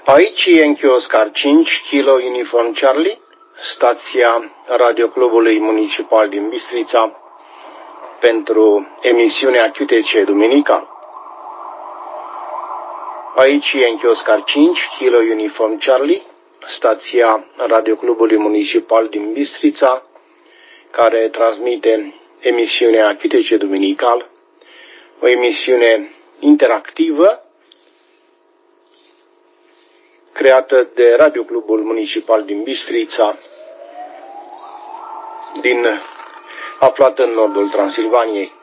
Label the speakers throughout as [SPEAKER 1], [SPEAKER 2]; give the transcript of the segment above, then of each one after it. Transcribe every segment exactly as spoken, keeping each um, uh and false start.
[SPEAKER 1] Aici e Enchi Oscar cinci, Kilo Uniform Charlie, stația Radioclubului Municipal din Bistrița, pentru emisiunea Q T C Duminical. Aici e Enchi Oscar cinci, Kilo Uniform Charlie, stația Radioclubului Municipal din Bistrița, care transmite emisiunea Q T C Duminical, o emisiune interactivă creată de Radioclubul Municipal din Bistrița, din, aflat în nordul Transilvaniei.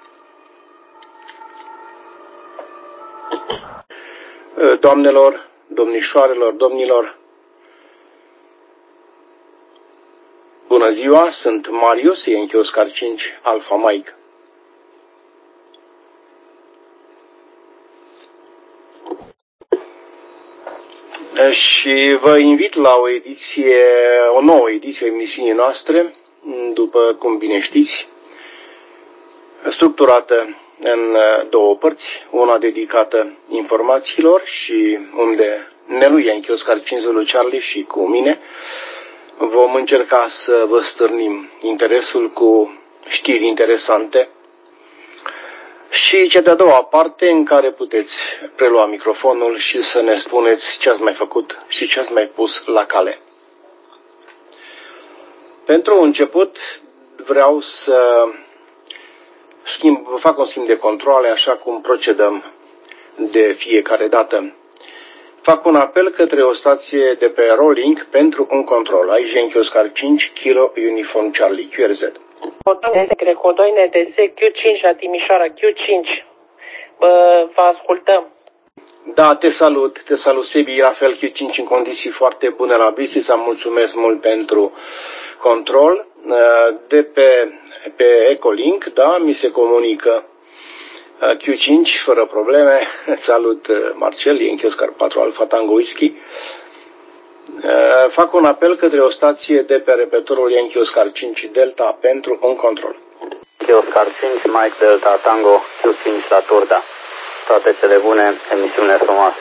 [SPEAKER 1] Doamnelor, domnișoarelor, domnilor, bună ziua, sunt Marius, Enchi Oscar cinci, Alfa Mike. Și vă invit la o ediție, o nouă ediție a emisiunii noastre, după cum bine știți, structurată în două părți, una dedicată informațiilor și unde Nelu Enchi Oscar cinci Zulu Charlie și cu mine vom încerca să vă stârnim interesul cu știri interesante, și cea de-a doua parte în care puteți prelua microfonul și să ne spuneți ce ați mai făcut și ce ați mai pus la cale. Pentru început vreau să schimb, fac un schimb de controle, așa cum procedăm de fiecare dată. Fac un apel către o stație de pe Rolling pentru un control. Aici Enchi Oscar cinci, Kilo Uniform Charlie, Q R Z.
[SPEAKER 2] Codoi N T S Q cinci la Timișoara, Q cinci. Bă, vă ascultăm.
[SPEAKER 1] Da, te salut, te salut Sebi, Rafael Q cinci în condiții foarte bune la Bistrița, mulțumesc mult pentru control. De pe, pe Ecolink, da, mi se comunică Q cinci fără probleme. Salut Marcel, Enchi Oscar patru Alfa Tango Whisky. Fac un apel către o stație de pe repetorul Enchi Oscar cinci Delta pentru un control.
[SPEAKER 3] Enchi Oscar cinci, Mike Delta Tango, Q cinci la Turda. Toate cele bune, emisiune frumoasă.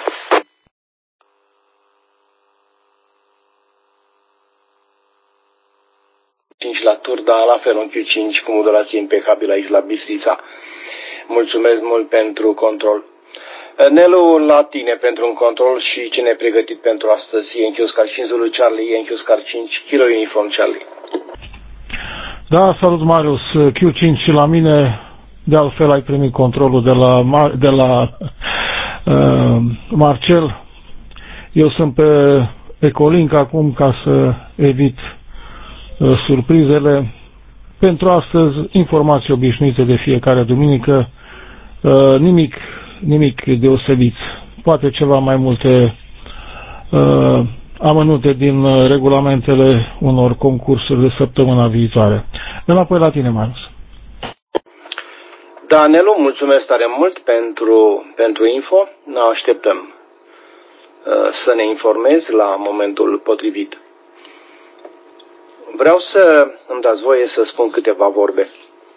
[SPEAKER 1] cinci la Turda, la fel un Q cinci cu modulație impecabilă aici la Bistrița. Mulțumesc mult pentru control. Nelu, la tine pentru un control și ce ne-ai pregătit pentru astăzi. Enchi Oscar cinci Zulu Charlie, Enchi Oscar cinci, Kilo Uniform Charlie.
[SPEAKER 4] Da, salut Marius, Q cinci și la mine, de altfel ai primit controlul de la, de la uh, Marcel. Eu sunt pe Ecolink acum ca să evit uh, surprizele. Pentru astăzi, informații obișnuite de fiecare duminică, uh, nimic nimic deosebit. Poate ceva mai multe uh, amănunte din uh, regulamentele unor concursuri de săptămâna viitoare. Înapoi la tine, Marius.
[SPEAKER 1] Da, Nelu, mulțumesc tare mult pentru, pentru info. Ne așteptăm uh, să ne informezi la momentul potrivit. Vreau să îmi dați voie să spun câteva vorbe.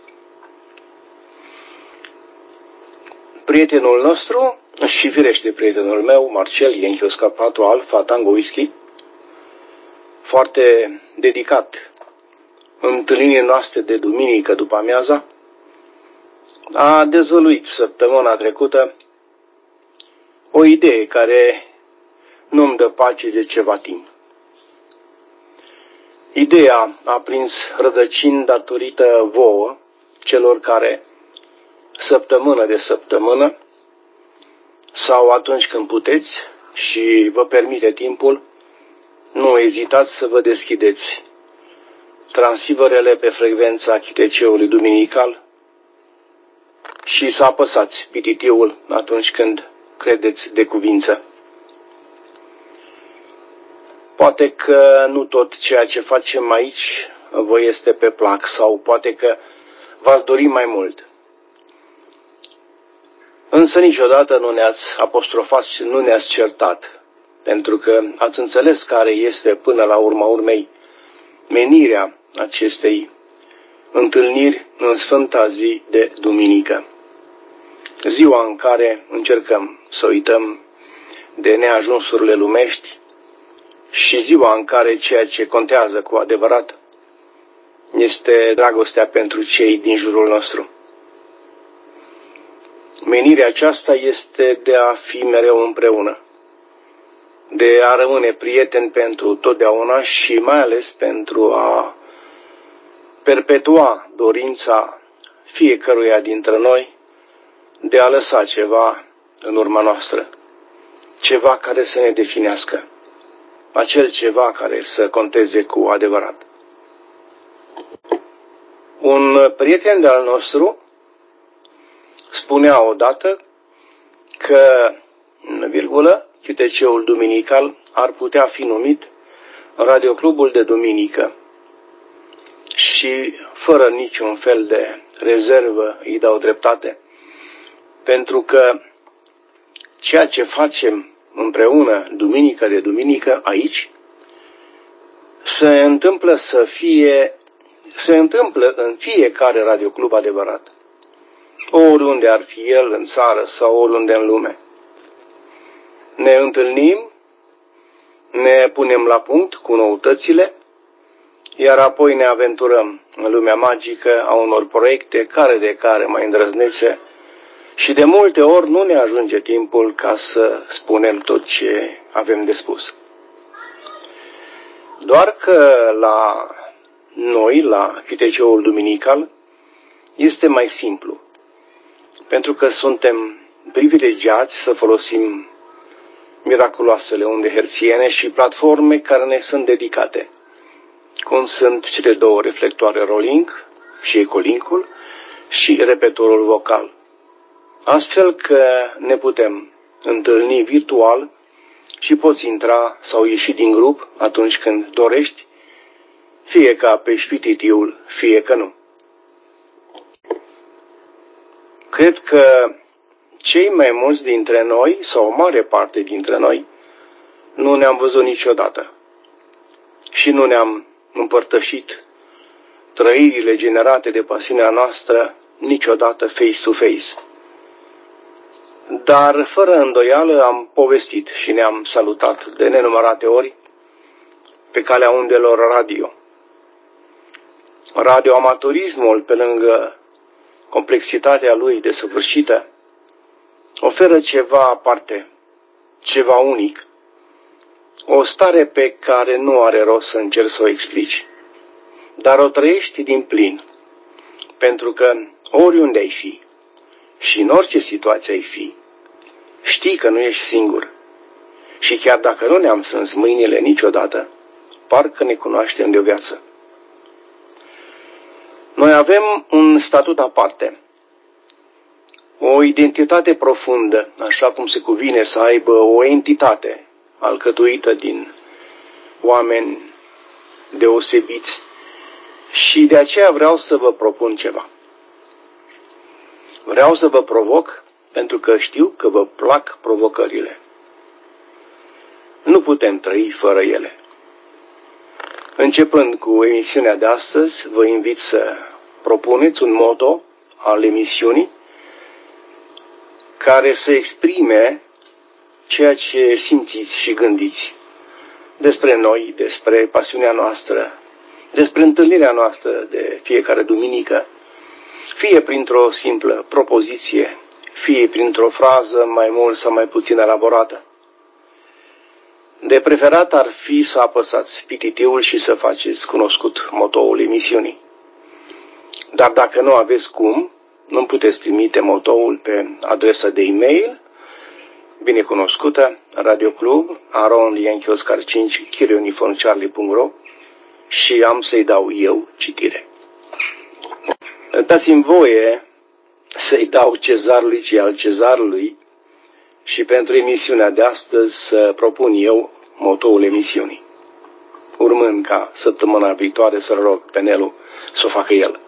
[SPEAKER 1] Prietenul nostru și firește prietenul meu, Marcel, Enchi Oscar patru Alfa Tango Whisky, foarte dedicat întâlnirii noastre de duminică după amiaza, a dezvăluit săptămâna trecută o idee care nu-mi dă pace de ceva timp. Ideea a prins rădăcini datorită vouă, celor care săptămână de săptămână sau atunci când puteți și vă permite timpul, nu ezitați să vă deschideți transceiverele pe frecvența Q T C-ului duminical și să apăsați P T T-ul atunci când credeți de cuvință. Poate că nu tot ceea ce facem aici vă este pe plac sau poate că v-ați dori mai mult. Însă niciodată nu ne-ați apostrofat și nu ne-ați certat, pentru că ați înțeles care este până la urma urmei menirea acestei întâlniri în Sfânta zi de duminică. Ziua în care încercăm să uităm de neajunsurile lumești și ziua în care ceea ce contează cu adevărat este dragostea pentru cei din jurul nostru. Menirea aceasta este de a fi mereu împreună, de a rămâne prieteni pentru totdeauna și mai ales pentru a perpetua dorința fiecăruia dintre noi de a lăsa ceva în urma noastră, ceva care să ne definească, acel ceva care să conteze cu adevărat. Un prieten de-al nostru spunea odată că, în virgulă, Q T C-ul duminical ar putea fi numit Radioclubul de duminică și, fără niciun fel de rezervă, îi dau dreptate, pentru că ceea ce facem împreună, duminică de duminică, aici, se întâmplă să fie, se întâmplă în fiecare radioclub adevărat, oriunde ar fi el în țară sau oriunde în lume. Ne întâlnim, ne punem la punct cu noutățile, iar apoi ne aventurăm în lumea magică a unor proiecte care de care mai îndrăznețe și de multe ori nu ne ajunge timpul ca să spunem tot ce avem de spus. Doar că la noi, la Q T C-ul duminical, este mai simplu, pentru că suntem privilegiați să folosim miraculoasele unde hertziene și platforme care ne sunt dedicate, cum sunt cele două reflectoare Rolink și Ecolinkul și repetorul vocal. Astfel că ne putem întâlni virtual și poți intra sau ieși din grup atunci când dorești, fie ca pe șpititiul, fie că nu. Cred că cei mai mulți dintre noi, sau o mare parte dintre noi, nu ne-am văzut niciodată și nu ne-am împărtășit trăirile generate de pasiunea noastră niciodată face-to-face. Dar, fără îndoială, am povestit și ne-am salutat de nenumărate ori pe calea undelor radio. Radioamatorismul, pe lângă complexitatea lui desăvârșită, oferă ceva aparte, ceva unic, o stare pe care nu are rost să încerci să o explici, dar o trăiești din plin, pentru că oriunde ai fi și în orice situație ai fi, știi că nu ești singur și chiar dacă nu ne-am strâns mâinile niciodată, parcă ne cunoaștem de o viață. Noi avem un statut aparte, o identitate profundă, așa cum se cuvine să aibă o entitate alcătuită din oameni deosebiți și de aceea vreau să vă propun ceva. Vreau să vă provoc pentru că știu că vă plac provocările. Nu putem trăi fără ele. Începând cu emisiunea de astăzi, vă invit să propuneți un motto al emisiunii care să exprime ceea ce simțiți și gândiți despre noi, despre pasiunea noastră, despre întâlnirea noastră de fiecare duminică, fie printr-o simplă propoziție, fie printr-o frază mai mult sau mai puțin elaborată. De preferat ar fi să apăsați pititiul și să faceți cunoscut motoul emisiunii. Dar dacă nu aveți cum, nu puteți trimite motoul pe adresa de e-mail binecunoscută radioclub arond yankee oscar cinci chiriuniform charlie punct ro și am să-i dau eu citire. Dați-mi voie să-i dau cezarului ce al cezarului și pentru emisiunea de astăzi să propun eu motoul emisiunii, urmând ca săptămâna viitoare să rog pe Nelu să o facă el.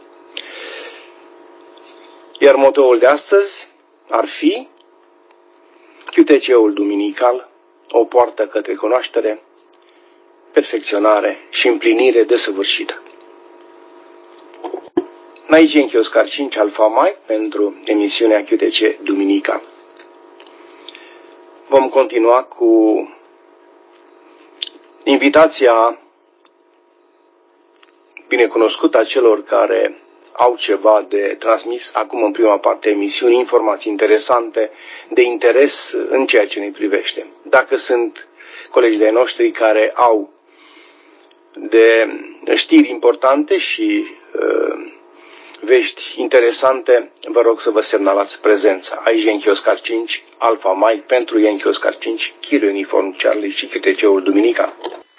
[SPEAKER 1] Iar motoul de astăzi ar fi Q T C-ul duminical, o poartă către cunoaștere, perfecționare și împlinire desăvârșită. Aici Yankee Oscar cinci Alfa Mike pentru emisiunea Q T C duminical. vom continua cu invitația binecunoscută a celor care au ceva de transmis acum în prima parte a emisiunii, informații interesante, de interes în ceea ce ne privește. Dacă sunt colegii de noștri care au de știri importante și uh, vești interesante, vă rog să vă semnalați prezența. Aici Yankee Oscar cinci, Alpha Mike pentru Yankee Oscar cinci, Kilo Uniform Charlie și Q T C-ul Duminica.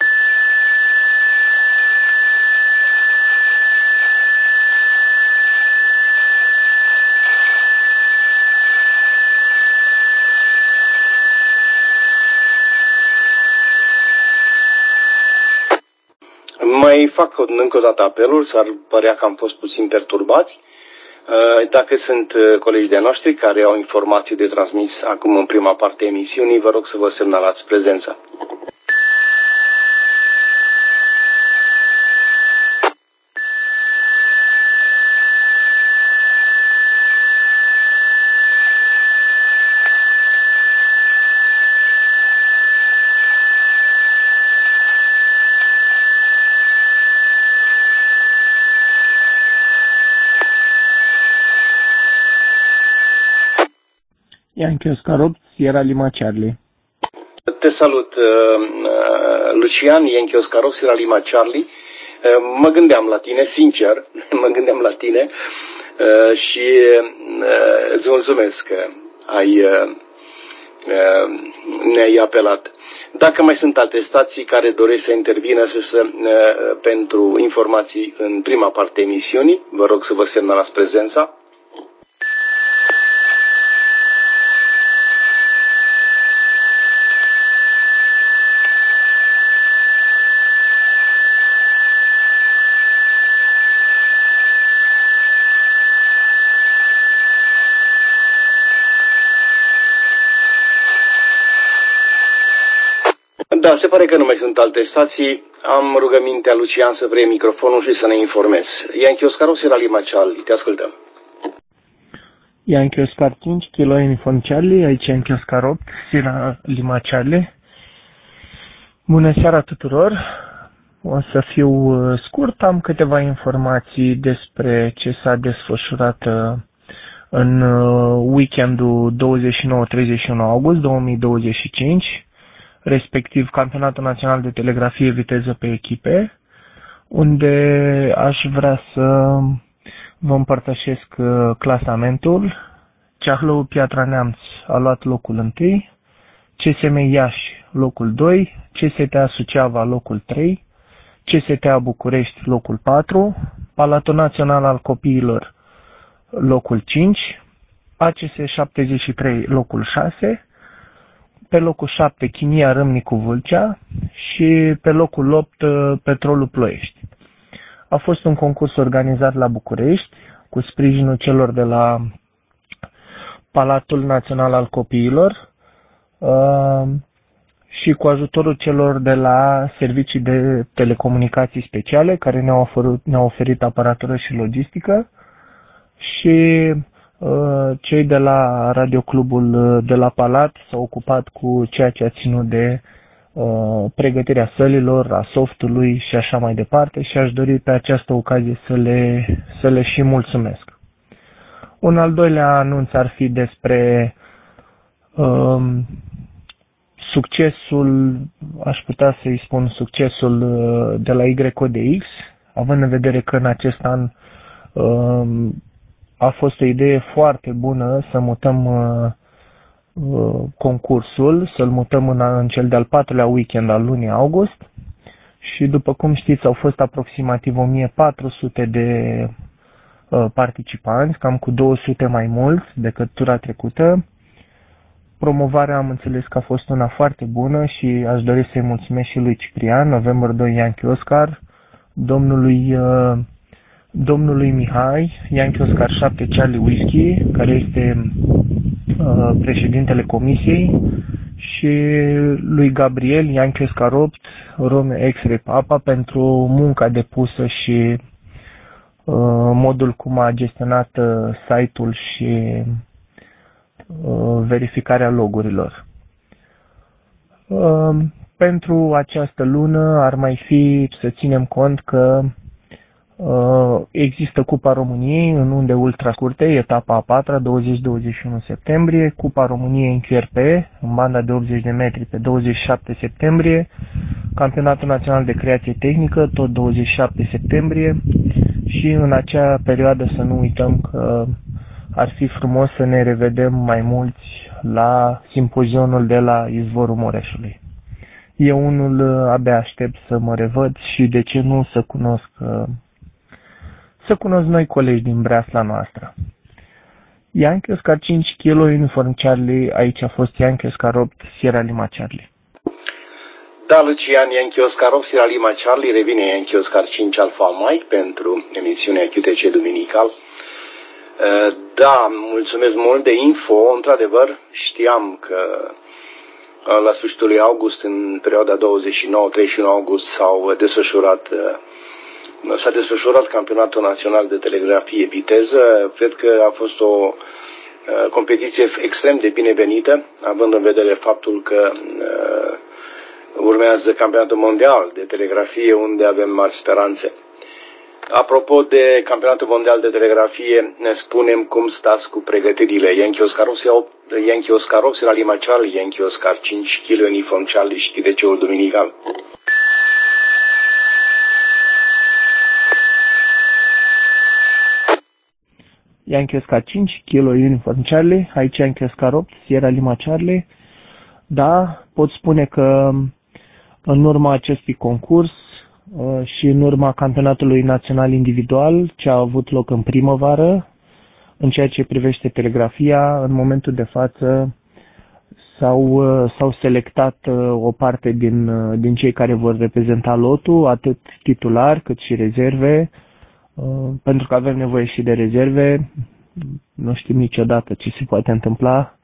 [SPEAKER 1] Mai fac încă o dată apelul, s-ar părea că am fost puțin perturbați. Dacă sunt colegii de noștri care au informații de transmis acum în prima parte a emisiunii, vă rog să vă semnalați prezența.
[SPEAKER 5] Yankee Oscar opt, Sierra Lima Charlie.
[SPEAKER 1] Te salut, Lucian, Yankee Oscar opt, Sierra Lima Charlie. Mă gândeam la tine, sincer, mă gândeam la tine și îți mulțumesc că ai, ne-ai apelat. Dacă mai sunt alte stații care doresc să intervină să, să, pentru informații în prima parte a emisiunii, vă rog să vă semnalați prezența. Da, se pare că nu mai sunt alte stații. Am rugămintea Lucian să preie microfonul și să ne informez. Yankee Oscar opt, Sierra Lima Charlie, te ascultăm.
[SPEAKER 5] Yankee Oscar cinci, Kilo Uniform Charlie, aici Yankee Oscar opt, Sierra Lima Charlie. Bună seara tuturor! O să fiu scurt, am câteva informații despre ce s-a desfășurat în weekendul douăzeci și nouă treizeci și unu august două mii douăzeci și cinci. Respectiv Campionatul Național de Telegrafie Viteză pe echipe, unde aș vrea să vă împărtășesc clasamentul. Ceahlău Piatra Neamț a luat locul întâi, C S M Iași locul doi, C S T A Suceava locul trei, C S T A București locul patru, Palatul Național al Copiilor locul cinci, A C S șaptezeci și trei locul șase, pe locul șapte Chimia Râmnicu Vâlcea și pe locul opt Petrolul Ploiești. A fost un concurs organizat la București cu sprijinul celor de la Palatul Național al Copiilor uh, și cu ajutorul celor de la Servicii de Telecomunicații Speciale care ne-au oferit, ne-au oferit aparatură și logistică și cei de la Radioclubul de la Palat s-au ocupat cu ceea ce a ținut de uh, pregătirea sălilor, a softului și așa mai departe și aș dori pe această ocazie să le, să le și mulțumesc. Un al doilea anunț ar fi despre uh, succesul, aș putea să-i spun succesul de la Y O D X, având în vedere că în acest an uh, a fost o idee foarte bună să mutăm uh, uh, concursul, să-l mutăm în, în cel de-al patrulea weekend al lunii august și după cum știți au fost aproximativ o mie patru sute de uh, participanți, cam cu două sute mai mulți decât tura trecută. Promovarea am înțeles că a fost una foarte bună și aș dori să-i mulțumesc și lui Ciprian, November doi Yankee Oscar, domnului uh, domnului Mihai, Yankee Oscar șapte Charlie Whiskey, care este uh, președintele comisiei, și lui Gabriel, Yankee Oscar opt, Romeo X-Ray Papa, pentru munca depusă și uh, modul cum a gestionat uh, site-ul și uh, verificarea logurilor. Pentru această lună ar mai fi să ținem cont că există Cupa României în unde ultrascurte, etapa a patra, douăzeci douăzeci și unu septembrie, Cupa României în Q R P, în banda de optzeci de metri pe douăzeci și șapte septembrie, Campionatul Național de Creație Tehnică, tot douăzeci și șapte septembrie, și în acea perioadă să nu uităm că ar fi frumos să ne revedem mai mulți la simpozionul de la Izvorul Mureșului. Eu unul abia aștept să mă revăd și de ce nu să cunosc să cunosc noi colegi din breasla noastră. Yankee Oscar cinci kilo Uniform Charlie, aici a fost Yankee Oscar opt Sierra Lima Charlie.
[SPEAKER 1] Da, Lucian, Yankee Oscar opt Sierra Lima Charlie, revine Yankee Oscar cinci Alpha Mike pentru emisiunea Q T C Duminical. Da, mulțumesc mult de info, într-adevăr știam că la sfârșitul lui august, în perioada douăzeci și nouă treizeci și unu august, s-au desfășurat S-a desfășurat Campionatul Național de Telegrafie Viteză. Cred că a fost o uh, competiție extrem de binevenită, având în vedere faptul că uh, urmează Campionatul Mondial de Telegrafie, unde avem mari speranțe. Apropo de Campionatul Mondial de Telegrafie, ne spunem cum stați cu pregătirile. Yankee Oscar opt, Yankee Oscar opt Sierra Lima Charlie, Yankee Oscar cinci kilo Uniform Charlie și Q T C-ul Duminical.
[SPEAKER 5] Yankee Oscar cinci kilo Uniform Charlie, aici Yankee Oscar opt Sierra Lima Charlie. Da, pot spune că în urma acestui concurs și în urma campionatului național individual ce a avut loc în primăvară, în ceea ce privește telegrafia, în momentul de față s-au, s-au selectat o parte din, din cei care vor reprezenta lotul, atât titulari cât și rezerve, pentru că avem nevoie și de rezerve, nu știm niciodată ce se poate întâmpla.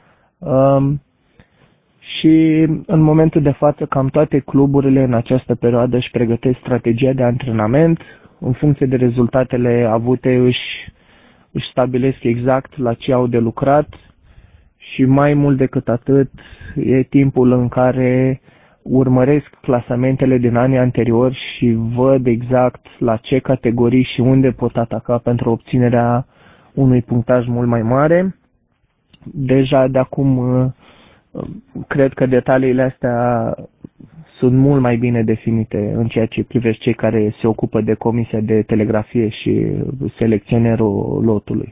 [SPEAKER 5] Și în momentul de față cam toate cluburile în această perioadă își pregătesc strategia de antrenament, în funcție de rezultatele avute își, își stabilesc exact la ce au de lucrat și mai mult decât atât e timpul în care urmăresc clasamentele din anii anteriori și văd exact la ce categorii și unde pot ataca pentru obținerea unui punctaj mult mai mare. Deja de acum cred că detaliile astea sunt mult mai bine definite în ceea ce privește cei care se ocupă de comisia de telegrafie și selecționerul lotului.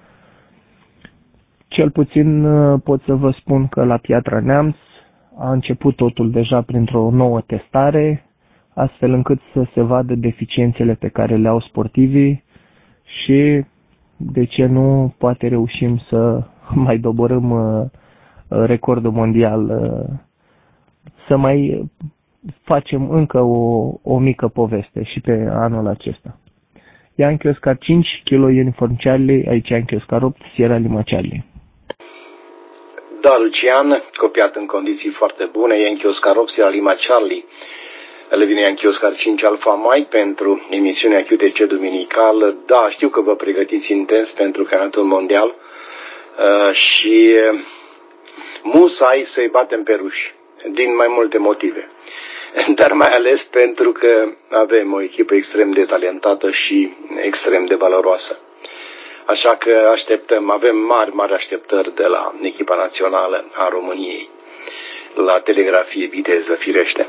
[SPEAKER 5] Cel puțin pot să vă spun că la Piatra Neamț a început totul deja printr-o nouă testare, astfel încât să se vadă deficiențele pe care le au sportivii și, de ce nu, poate reușim să mai doborâm recordul mondial, să mai facem încă o, o mică poveste și pe anul acesta. Yankee Oscar cinci kilo Uniform Charlie, aici Yankee Oscar opt Sierra Lima Charlie.
[SPEAKER 1] Da, Lucian, copiat în condiții foarte bune, Yankee Oscar opt Sierra Lima Charlie. Le vine Yankee Oscar cinci Alpha Mike pentru emisiunea Q T C Duminical. Da, știu că vă pregătiți intens pentru campionatul mondial uh, și musai să-i batem pe ruși, din mai multe motive. Dar mai ales pentru că avem o echipă extrem de talentată și extrem de valoroasă. Așa că așteptăm, avem mari, mari așteptări de la echipa națională a României la telegrafie viteză, firește.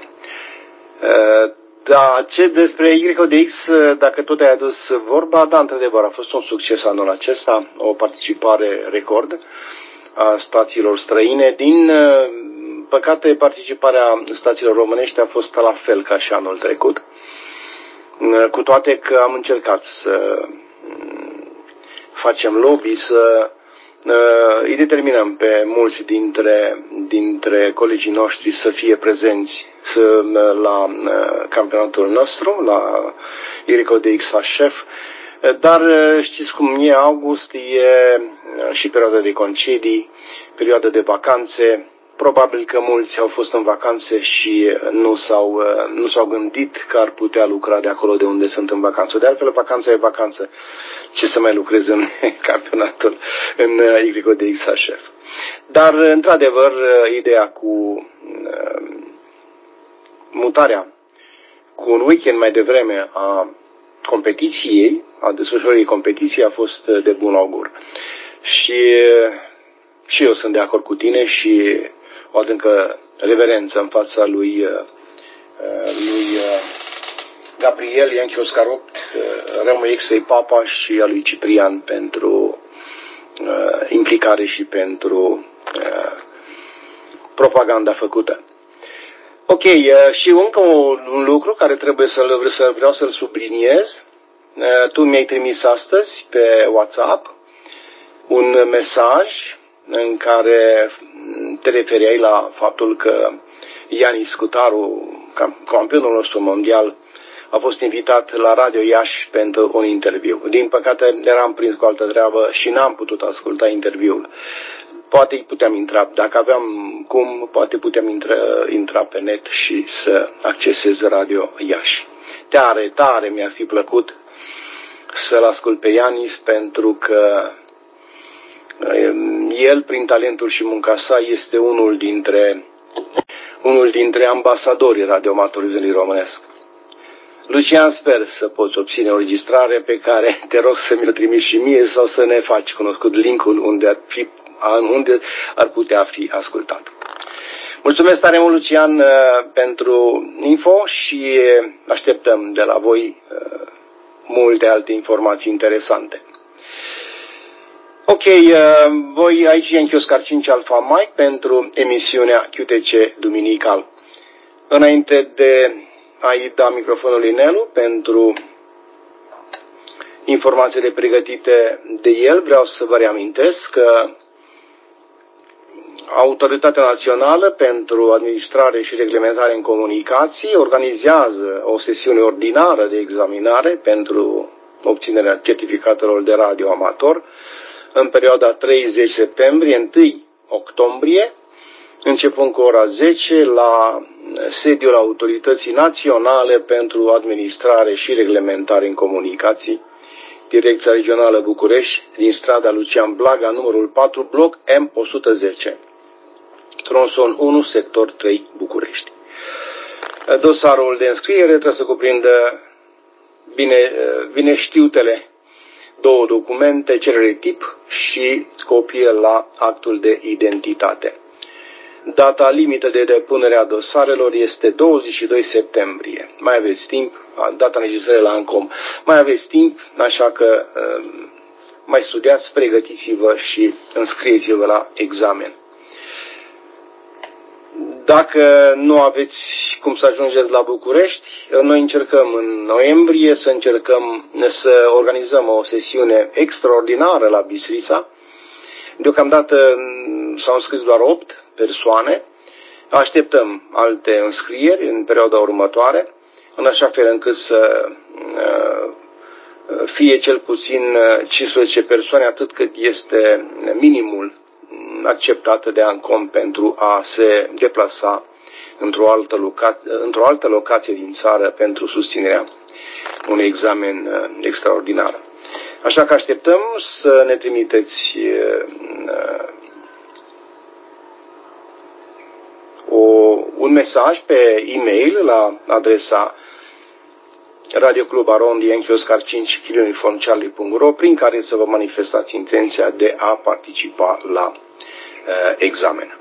[SPEAKER 1] Da, ce despre Y D X, dacă tot ai adus vorba, da, într-adevăr, a fost un succes anul acesta, o participare record a stațiilor străine. Din păcate, participarea stațiilor românești a fost la fel ca și anul trecut, cu toate că am încercat să facem lobby, să uh, îi determinăm pe mulți dintre, dintre colegii noștri să fie prezenți să, uh, la uh, campionatul nostru, la Y D X H F, dar uh, știți cum e, august, e uh, și perioada de concedii, perioada de vacanțe, Probabil că mulți au fost în vacanțe și nu s-au, nu s-au gândit că ar putea lucra de acolo de unde sunt în vacanță. De altfel, vacanța e vacanță. Ce să mai lucrez în campionatul, în Y D X H F. Dar, într-adevăr, ideea cu mutarea cu un weekend mai devreme a competiției, a desfășurării competiției, a fost de bun augur. Și, și eu sunt de acord cu tine și o adâncă reverență în fața lui, lui Gabriel Ianchi Oscar opt, Rămâi Exei Papa și a lui Ciprian pentru implicare și pentru propaganda făcută. Ok, și încă un lucru care trebuie să, să vreau să-l subliniez. Tu mi-ai trimis astăzi pe WhatsApp un mesaj în care te referiai la faptul că Ianis Scutaru, campionul nostru mondial, a fost invitat la Radio Iași pentru un interviu. Din păcate eram prins cu altă treabă și n-am putut asculta interviul. Poate puteam intra, dacă aveam cum, poate puteam intra, intra pe net și să accesez Radio Iași. Tare, tare mi-ar fi plăcut să-l ascult pe Ianis, pentru că el, prin talentul și munca sa, este unul dintre, unul dintre ambasadorii radioamatorismului românesc. Lucian, sper să poți obține o înregistrare pe care te rog să mi-o trimiți și mie sau să ne faci cunoscut linkul unde ar, fi, unde ar putea fi ascultat. Mulțumesc tare mult, Lucian, pentru info și așteptăm de la voi multe alte informații interesante. Ok, voi aici în Chioscar cinci Alfa Mike pentru emisiunea Q T C Duminical. Înainte de a-i da microfonul lui Nelu pentru informațiile pregătite de el, vreau să vă reamintesc că Autoritatea Națională pentru Administrare și Reglementare în Comunicații organizează o sesiune ordinară de examinare pentru obținerea certificatelor de radio amator în perioada treizeci septembrie - unu octombrie, începând cu ora zece la sediul Autorității Naționale pentru Administrare și Reglementare în Comunicații, Direcția Regională București, din strada Lucian Blaga, numărul patru, bloc M o sută zece, tronson unu, sector trei, București. Dosarul de înscriere trebuie să cuprindă bine, bine știutele două documente, cerere tip și copie la actul de identitate. Data limită de depunere a dosarelor este douăzeci și doi septembrie. Mai aveți timp, data înregistrării la ANCOM. Mai aveți timp, așa că mai studiați, pregătiți-vă și înscrieți-vă la examen. Dacă nu aveți cum să ajungeți la București, noi încercăm în noiembrie să încercăm să organizăm o sesiune extraordinară la Bistrița. Deocamdată s-au înscris doar opt persoane. Așteptăm alte înscrieri în perioada următoare, în așa fel încât să fie cel puțin cincisprezece persoane, atât cât este minimul acceptat de ANCOM pentru a se deplasa într-o altă, loca- într-o altă locație din țară pentru susținerea unui examen extraordinar. Așa că așteptăm să ne trimiteți o, un mesaj pe e-mail la adresa radioclub arond Yankee Oscar cinci Kilo Uniform Charlie punct ro, prin care să vă manifestați intenția de a participa la uh, examen.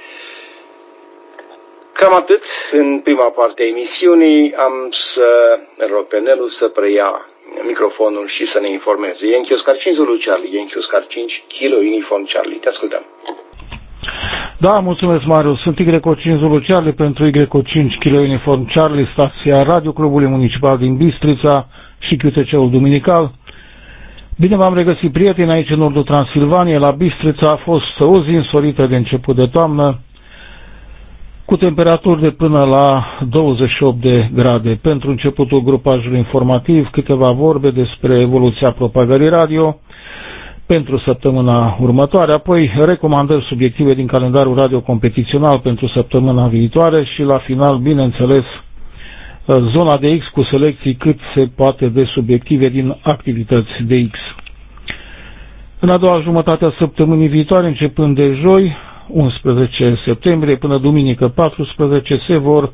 [SPEAKER 1] Cam atât în prima parte a emisiunii. Am să rog pe Nelu să preia microfonul și să ne informeze. Yankee Oscar cinci Zulu Charlie, Yankee Oscar cinci Kilo Uniform Charlie. Te ascultăm.
[SPEAKER 4] Da, mulțumesc, Marius. Sunt Y cinci Zulu Charlie pentru Y cinci Kilo Uniform Charlie, stația Radio Clubului Municipal din Bistrița și Q T C-ul Duminical. Bine v-am regăsit, prieteni, aici în nordul Transilvaniei. La Bistrița a fost o zi însorită de început de toamnă, cu temperaturi de până la douăzeci și opt de grade. Pentru începutul grupajului informativ, câteva vorbe despre evoluția propagării radio. pentru săptămâna următoare, apoi recomandări subiective din calendarul radio competițional pentru săptămâna viitoare și la final, bineînțeles, zona de X cu selecții cât se poate de subiective din activități de X. În a doua jumătate a săptămânii viitoare, începând de joi, unsprezece septembrie, până duminică paisprezece, se vor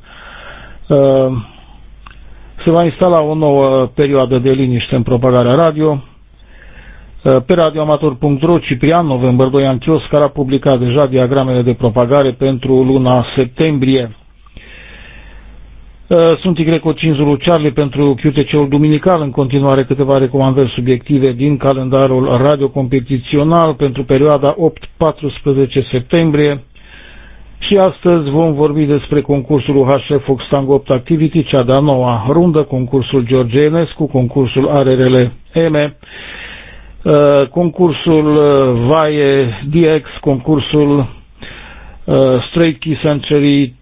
[SPEAKER 4] se va instala o nouă perioadă de liniște în propagarea radio. Pe radioamator punct ro, Ciprian November doi Anchios, care a publicat deja diagramele de propagare pentru luna septembrie. Sunt Y cinci Zulu Charlie pentru Q T C-ul duminical, în continuare câteva recomandări subiective din calendarul radio competițional pentru perioada opt paisprezece septembrie. Și astăzi vom vorbi despre concursul U H F Fox Tango opt Activity, cea de-a noua rundă, concursul George Enescu, concursul R R L M, concursul Vaie D X, concursul Straight Key Century,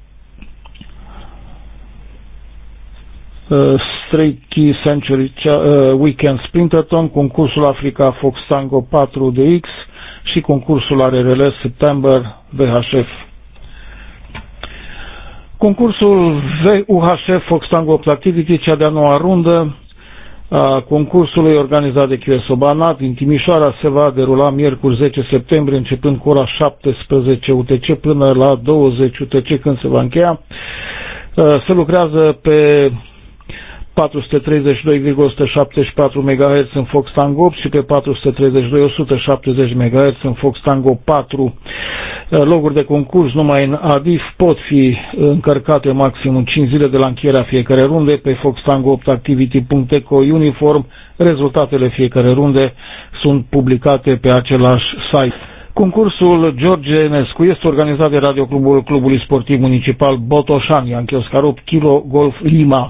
[SPEAKER 4] Straight Key Century Weekend Sprinterton, concursul Africa Fox Tango patru D X și concursul R R L September V H F. Concursul U H F Fox Tango opt Activity, cea de-a noua rundă a concursului organizat de Q S O Banat din Timișoara, se va derula miercuri zece septembrie, începând cu ora șaptesprezece U T C până la douăzeci U T C, când se va încheia. Se lucrează pe patru sute treizeci și doi virgulă o sută șaptezeci și patru megahertz în Fox Tango opt și pe patru sute treizeci și doi virgulă o sută șaptezeci megahertz în Fox Tango patru. Loguri de concurs numai în A D I F pot fi încărcate maxim în cinci zile de la încheierea fiecare runde pe fox tango opt activity punct eco uniform. Rezultatele fiecare runde sunt publicate pe același site. Concursul George Enescu este organizat de Radioclubul Clubului Sportiv Municipal Botoșani, Anchios Carop, Kilo Golf Lima.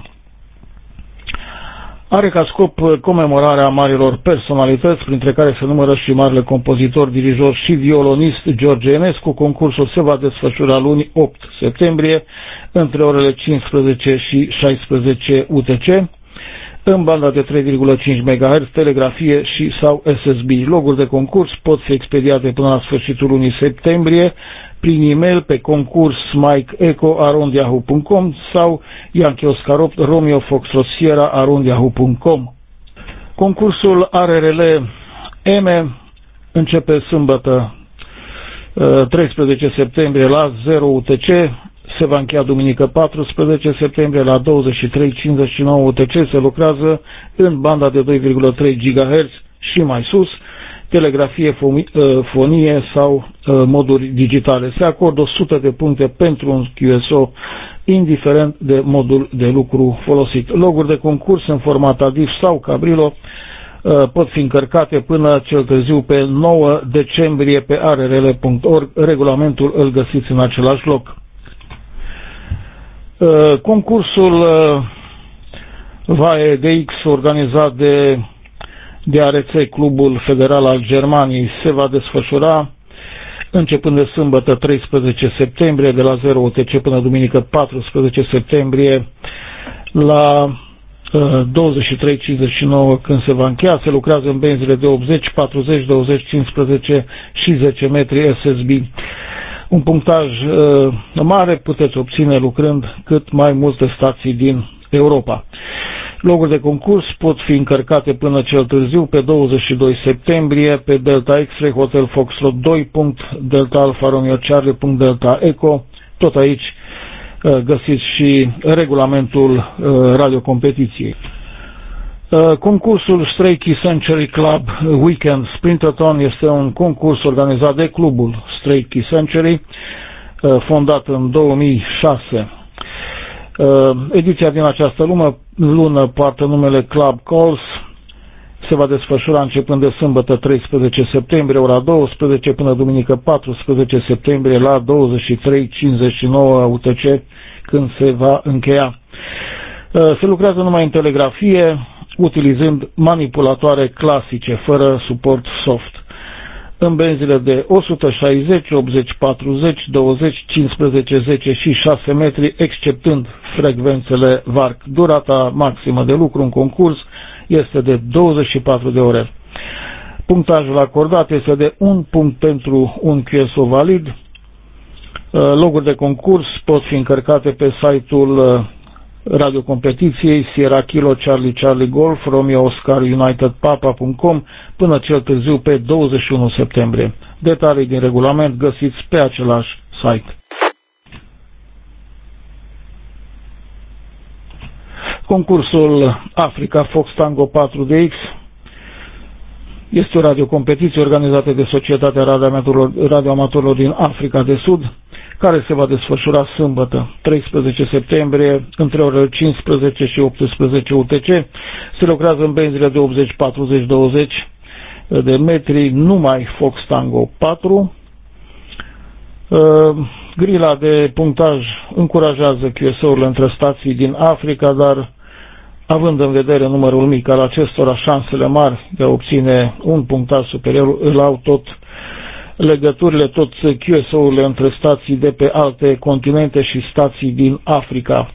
[SPEAKER 4] Are ca scop comemorarea marilor personalități, printre care se numără și marele compozitor, dirijor și violonist George Enescu. Concursul se va desfășura luni opt septembrie, între orele cincisprezece și șaisprezece U T C, în banda de trei virgulă cinci megahertz, telegrafie și sau S S B. Loguri de concurs pot fi expediate până la sfârșitul lunii septembrie prin e-mail pe concurs mike eco arond yahoo punct com sau Yankee Oscar opt Romeo Foxtrot Sierra arond yahoo punct com. Concursul R R L M începe sâmbătă treisprezece septembrie la zero U T C, se va încheia duminică paisprezece septembrie la douăzeci și trei cincizeci și nouă U T C, se lucrează în banda de doi virgulă trei gigahertz și mai sus, telegrafie, fonie sau moduri digitale. Se acordă o sută de puncte pentru un Q S O, indiferent de modul de lucru folosit. Loguri de concurs în format A D I F sau Cabrillo pot fi încărcate până cel târziu pe nouă decembrie pe R R L punct org. Regulamentul îl găsiți în același loc. Concursul Vaie D X, organizat de de A R C, Clubul Federal al Germaniei, se va desfășura începând de sâmbătă treisprezece septembrie de la zero U T C până duminică paisprezece septembrie la uh, douăzeci și trei cincizeci și nouă, când se va încheia. Se lucrează în benzile de optzeci, patruzeci, douăzeci, cincisprezece și zece metri S S B. Un punctaj uh, mare puteți obține lucrând cât mai multe stații din Europa. Loguri de concurs pot fi încărcate până cel târziu pe douăzeci și doi septembrie pe Delta X-Ray Hotel Foxtrot doi punct delta Alfa Romeo Charlie punct delta Eco. Tot aici găsiți și regulamentul radiocompetiției. Concursul Stray Key Century Club Weekend Sprinterton este un concurs organizat de clubul Stray Key Century, fondat în două mii șase. Ediția din această lună, lună poartă numele Club Calls. Se va desfășura începând de sâmbătă treisprezece septembrie, ora douăsprezece, până duminică paisprezece septembrie la douăzeci și trei cincizeci și nouă U T C, când se va încheia. Se lucrează numai în telegrafie, utilizând manipulatoare clasice, fără suport soft, în benzile de o sută șaizeci, optzeci, patruzeci, douăzeci, cincisprezece, zece și șase metri, exceptând frecvențele V A R C. Durata maximă de lucru în concurs este de douăzeci și patru de ore. Punctajul acordat este de un punct pentru un Q S O valid. Loguri de concurs pot fi încărcate pe site-ul radiocompetiției Sierra Kilo Charlie Charlie Golf Romeo Oscar United Papa punct com până cel târziu pe douăzeci și unu septembrie. Detalii din regulament găsiți pe același site. Concursul Africa Fox Tango patru D X este o radiocompetiție organizată de Societatea Radioamatorilor din Africa de Sud, care se va desfășura sâmbătă, treisprezece septembrie, între orele cincisprezece și optsprezece U T C. Se lucrează în benzile de optzeci patruzeci douăzeci de metri, numai Fox Tango patru. Grila de punctaj încurajează Q S O-urile între stații din Africa, dar având în vedere numărul mic al acestora, șansele mari de a obține un punctaj superior îl au tot legăturile, tot Q S O-urile între stații de pe alte continente și stații din Africa.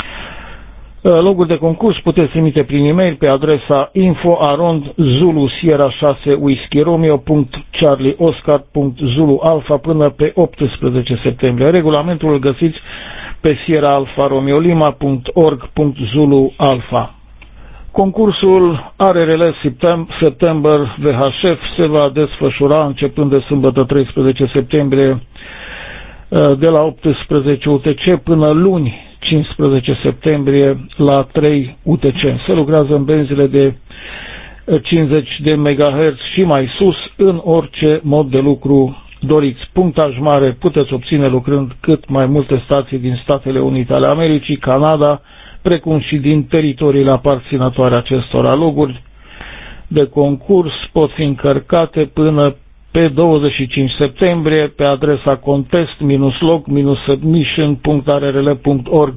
[SPEAKER 4] Loguri de concurs puteți trimite prin e-mail pe adresa info arond zulu sierra șase whisky romeo punct charlie oscar punct zulu alfa până pe optsprezece septembrie. Regulamentul îl găsiți pe sierra alfa romeo lima punct org punct zulu alfa. Concursul A R R L September V H F se va desfășura începând de sâmbătă treisprezece septembrie de la optsprezece U T C până luni cincisprezece septembrie la trei U T C. Se lucrează în benzile de cincizeci de megahertz și mai sus în orice mod de lucru doriți. Punctaj mare puteți obține lucrând cât mai multe stații din Statele Unite ale Americii, Canada, precum și din teritoriile aparținătoare acestora. Loguri de concurs pot fi încărcate până pe douăzeci și cinci septembrie pe adresa contest log submission punct r r l punct org.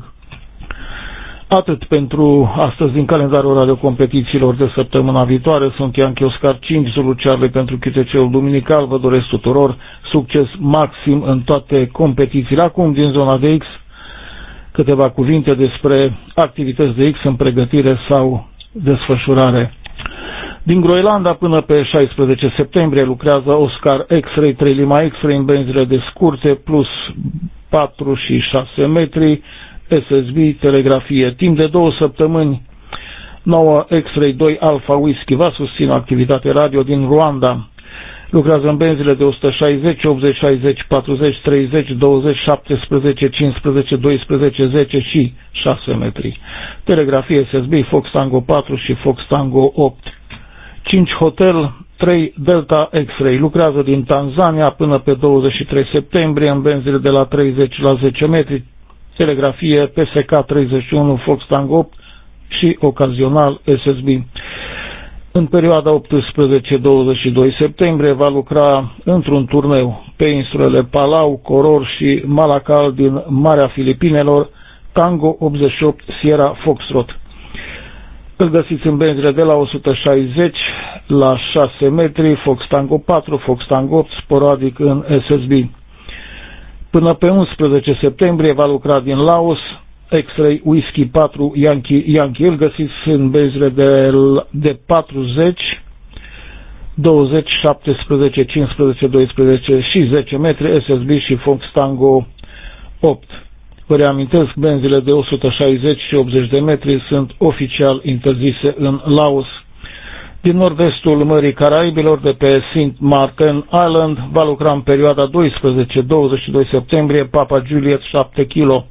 [SPEAKER 4] Atât pentru astăzi din calendarul radiocompetițiilor de săptămâna viitoare. Sunt Ianchi Oscar cinci Zulu Charlie pentru Q T C-ul duminical. Vă doresc tuturor succes maxim în toate competițiile. Acum, din zona de X, câteva cuvinte despre activități de X în pregătire sau desfășurare. Din Groenlanda până pe șaisprezece septembrie lucrează Oscar X-Ray trei Lima X-Ray în benzile de scurte plus patru și șase metri, S S B, telegrafie. Timp de două săptămâni, nouă X-Ray doi Alpha Whisky va susține activitate radio din Rwanda. Lucrează în benzile de o sută șaizeci, optzeci, șaizeci, patruzeci, treizeci, douăzeci, șaptesprezece, cincisprezece, doisprezece, zece și șase metri. Telegrafie S S B, Fox Tango patru și Fox Tango opt. cinci Hotel trei Delta X-Ray. Lucrează din Tanzania până pe douăzeci și trei septembrie în benzile de la treizeci la zece metri. Telegrafie P S K treizeci și unu, Fox Tango opt și ocazional S S B. În perioada optsprezece douăzeci și doi septembrie va lucra într-un turneu pe insulele Palau, Koror și Malacca din Marea Filipinelor, Tango optzeci și opt Sierra Foxtrot. Îl găsiți în benzile de la o sută șaizeci la șase metri, Fox Tango patru, Fox Tango opt, sporadic în S S B. Până pe unsprezece septembrie va lucra din Laos, X-Ray Whisky patru Yankee Yankee. Îl găsiți în benzile de, de patruzeci, douăzeci, șaptesprezece, cincisprezece, doisprezece și zece metri, S S B și Fox Tango opt. Vă reamintesc, benzile de o sută șaizeci și optzeci de metri sunt oficial interzise în Laos. Din nord-estul Mării Caraibilor, de pe Saint Martin Island, va lucra în perioada doisprezece douăzeci și doi septembrie Papa Juliet șapte kilo.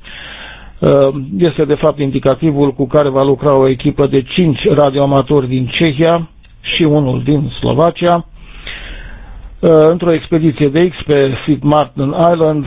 [SPEAKER 4] Este de fapt indicativul cu care va lucra o echipă de cinci radioamatori din Cehia și unul din Slovacia într-o expediție de X pe Saint Martin Island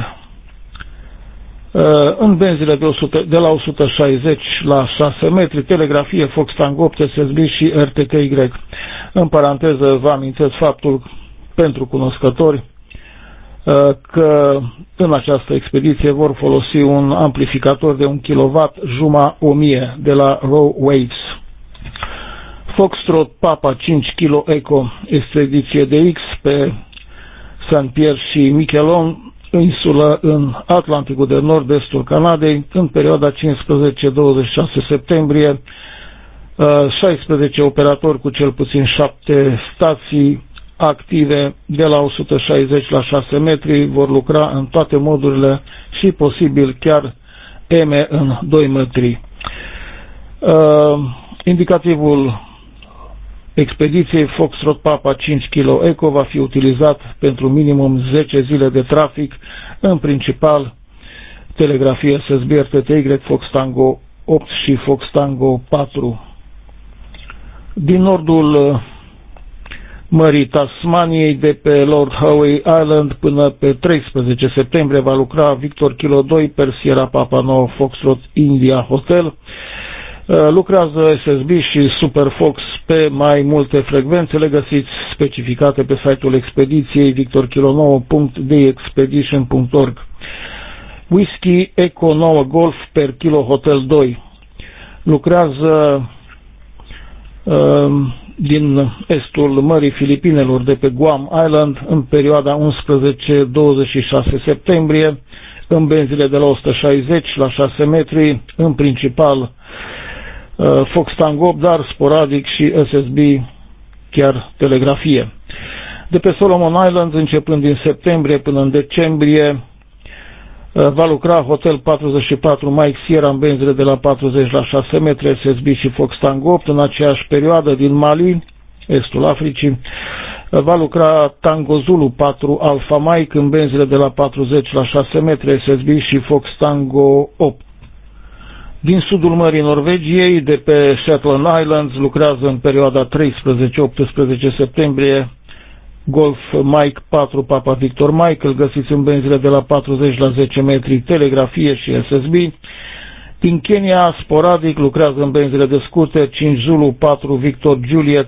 [SPEAKER 4] în benzile de, o sută, de la o sută șaizeci la șase metri, telegrafie Fox Tango opt, S S B și R T K Y. În paranteză vă amintesc faptul pentru cunoscători că în această expediție vor folosi un amplificator de un kilowatt Juma o mie de la Raw Waves. Foxtrot Papa cinci kilo Eco, expediție de X pe Saint Pierre și Miquelon, insulă în Atlanticul de Nord-estul Canadei, în perioada cincisprezece douăzeci și șase septembrie, șaisprezece operatori cu cel puțin șapte stații active de la o sută șaizeci la șase metri, vor lucra în toate modurile și posibil chiar M în doi metri. Uh, indicativul expediției Foxtrot Papa cinci Kilo Eco va fi utilizat pentru minimum zece zile de trafic, în principal telegrafie S S B R T T Y Fox Tango opt și Fox Tango patru. Din nordul Mării Tasmaniei, de pe Lord Howe Island până pe treisprezece septembrie, va lucra Victor Kilo doi per Sierra Papa nouă Foxtrot India Hotel. Lucrează S S B și Super Fox pe mai multe frecvențe, le găsiți specificate pe site-ul expediției victor kilo nouă punct d expedition punct org. Whisky Eco nouă Golf per Kilo Hotel doi. Lucrează uh, din estul Mării Filipinelor, de pe Guam Island, în perioada unsprezece douăzeci și șase septembrie, în benzile de la o sută șaizeci la șase metri, în principal uh, Fox Tango opt, dar sporadic și S S B, chiar telegrafie. De pe Solomon Islands, începând din septembrie până în decembrie, va lucra Hotel patruzeci și patru Mike Sierra în benzile de la patruzeci la șase metri, S S B și Fox Tango opt. În aceeași perioadă, din Mali, estul Africii, va lucra Tango Zulu patru Alpha Mike în benzile de la patruzeci la șase metri, S S B și Fox Tango opt. Din sudul Mării Norvegiei, de pe Shetland Islands, lucrează în perioada treisprezece optsprezece septembrie Golf Mike patru Papa Victor Mike, îl găsiți în benzile de la patruzeci la zece metri, telegrafie și S S B. Din Kenya, sporadic, lucrează în benzile de scurte cinci Zulu patru Victor Juliet,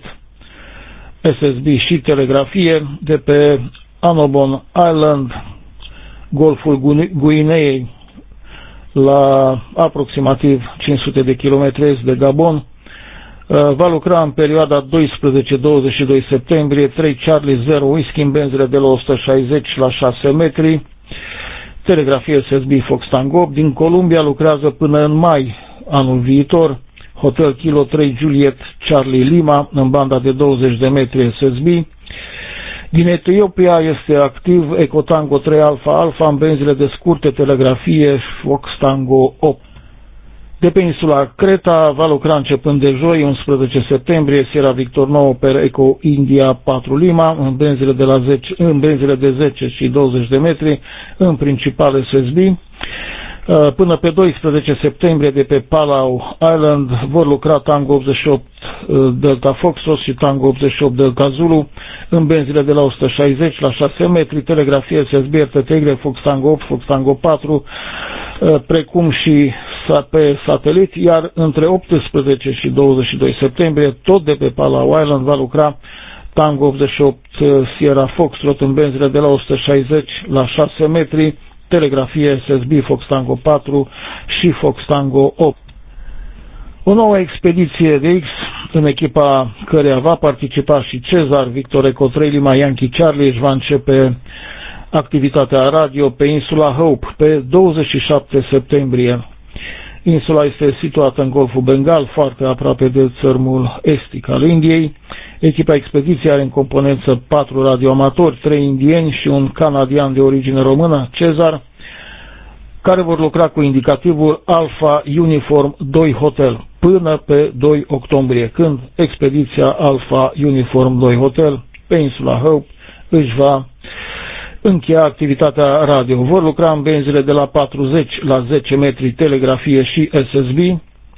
[SPEAKER 4] S S B și telegrafie. De pe Annobon Island, Golful Guineei, la aproximativ cinci sute de kilometri est de Gabon, va lucra în perioada doisprezece douăzeci și doi septembrie trei Charlie zero Whisky în benzile de la o sută șaizeci la șase metri, telegrafie S S B Fox Tango opt. Din Columbia lucrează până în mai anul viitor Hotel Kilo trei Juliet Charlie Lima în banda de douăzeci de metri, S S B. Din Etiopia este activ Eco Tango trei Alpha Alpha în benzile de scurte, telegrafie Fox Tango opt. De pe insula Creta va lucra începând de joi, unsprezece septembrie, Sierra Victor nouă per Eco India patru Lima în benzile de, la zece, în benzile de zece și douăzeci de metri, în principal S S B. Până pe doisprezece septembrie, de pe Palau Island, vor lucra Tango optzeci și opt Delta Foxtrot și Tango optzeci și opt Delta Zulu în benzile de la o sută șaizeci la șase metri, telegrafie S S B R T T Y Fox Tango opt, Fox Tango patru, precum și pe satelit, iar între optsprezece și douăzeci și doi septembrie, tot de pe Palau Island, va lucra Tango optzeci și opt Sierra Foxtrot în benzile de la o sută șaizeci la șase metri, telegrafie S S B Fox Tango patru și Fox Tango opt. O nouă expediție de X, în echipa căreia va participa și Cezar Victor Eco trei Lima Yankee Charlie, își va începe activitatea radio pe insula Hope pe douăzeci și șapte septembrie. Insula este situată în Golful Bengal, foarte aproape de țărmul estic al Indiei. Echipa expediției are în componență patru radioamatori, trei indieni și un canadian de origine română, Cezar, care vor lucra cu indicativul Alpha Uniform doi Hotel până pe doi octombrie, când expediția Alpha Uniform doi Hotel pe insula Hope își va încheia activitatea radio. Vor lucra în benzile de la patruzeci la zece metri, telegrafie și S S B.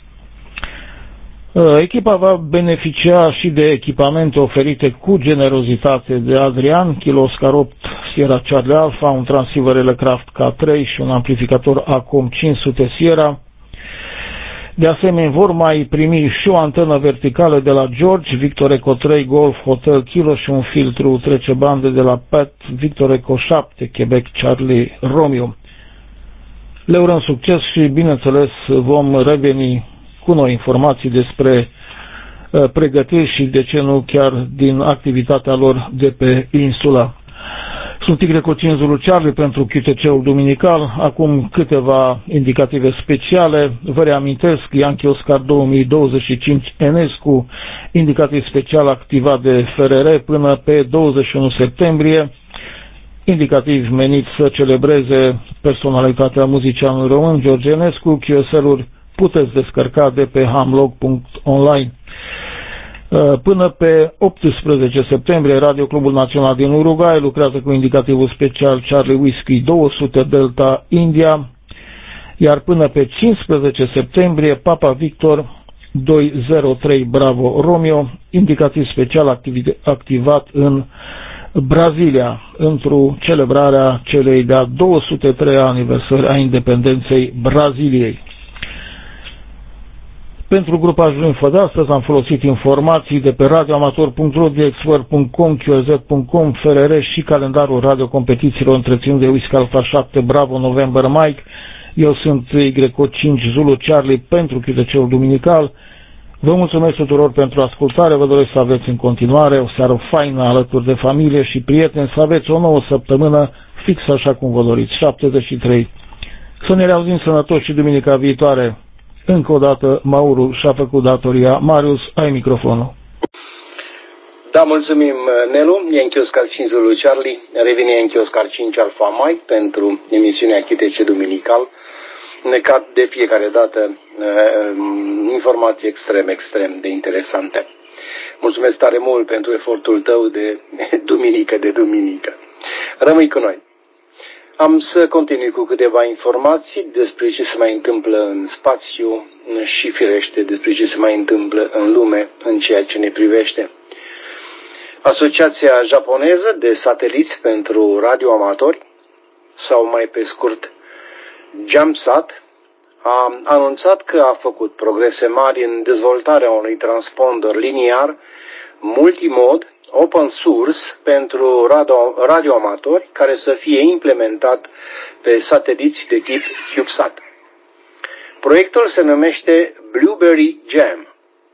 [SPEAKER 4] Echipa va beneficia și de echipamente oferite cu generozitate de Adrian, Kilo Oscar opt Sierra Charlie Alpha, un transceiver Elecraft K trei și un amplificator Acom cinci sute Sierra. De asemenea, vor mai primi și o antenă verticală de la George, Victor Eco trei Golf Hotel Kilo și un filtru trece bande de la Pat Victor Eco șapte Quebec Charlie Romeo. Le urăm succes și, bineînțeles, vom reveni cu noi informații despre uh, pregătiri și, de ce nu, chiar din activitatea lor de pe insula. Sunt Y cinci Zulu Charlie pentru Q T C-ul duminical. Acum câteva indicative speciale. Vă reamintesc, Yankee Oscar două mii douăzeci și cinci Enescu, indicativ special activat de F R R până pe douăzeci și unu septembrie. Indicativ menit să celebreze personalitatea muzicianului român, George Enescu. Q S L-uri puteți descărca de pe hamlog punct online. Până pe optsprezece septembrie, Radio Clubul Național din Uruguay lucrează cu indicativul special Charlie Whiskey două sute Delta India, iar până pe cincisprezece septembrie, Papa Victor doi zero trei Bravo Romeo, indicativ special activat în Brazilia, într-o celebrarea celei de-a două sute treia aniversări a independenței Braziliei. Pentru grupajul info de astăzi am folosit informații de pe radioamator punct ro, d x w r punct com, q r z punct com, F R R și calendarul radiocompetițiilor întreținut de Whisky Alpha șapte Bravo November Mike. Eu sunt Y cinci Zulu Charlie pentru Q T C-ul duminical. Vă mulțumesc tuturor pentru ascultare, vă doresc să aveți în continuare o seară faină alături de familie și prieteni, să aveți o nouă săptămână fix așa cum vă doriți, șaptezeci și trei. Să ne reauzim sănătoși și duminica viitoare. Încă o dată, Mauru și-a făcut datoria. Marius, ai microfonul.
[SPEAKER 1] Da, mulțumim, Nelu. Yankee Oscar cinci Zulu Charlie. Revine Yankee Oscar cinci Alpha Mike pentru emisiunea Q T C duminical. Necat de fiecare dată informații extrem, extrem de interesante. Mulțumesc tare mult pentru efortul tău de duminică de duminică. Rămâi cu noi. Am să continui cu câteva informații despre ce se mai întâmplă în spațiu și, firește, despre ce se mai întâmplă în lume în ceea ce ne privește. Asociația japoneză de sateliți pentru radioamatori, sau mai pe scurt JAMSAT, a anunțat că a făcut progrese mari în dezvoltarea unui transponder liniar multimod open source pentru radio, radioamatori care să fie implementat pe sateliți de tip CubeSat. Proiectul se numește Blueberry Jam.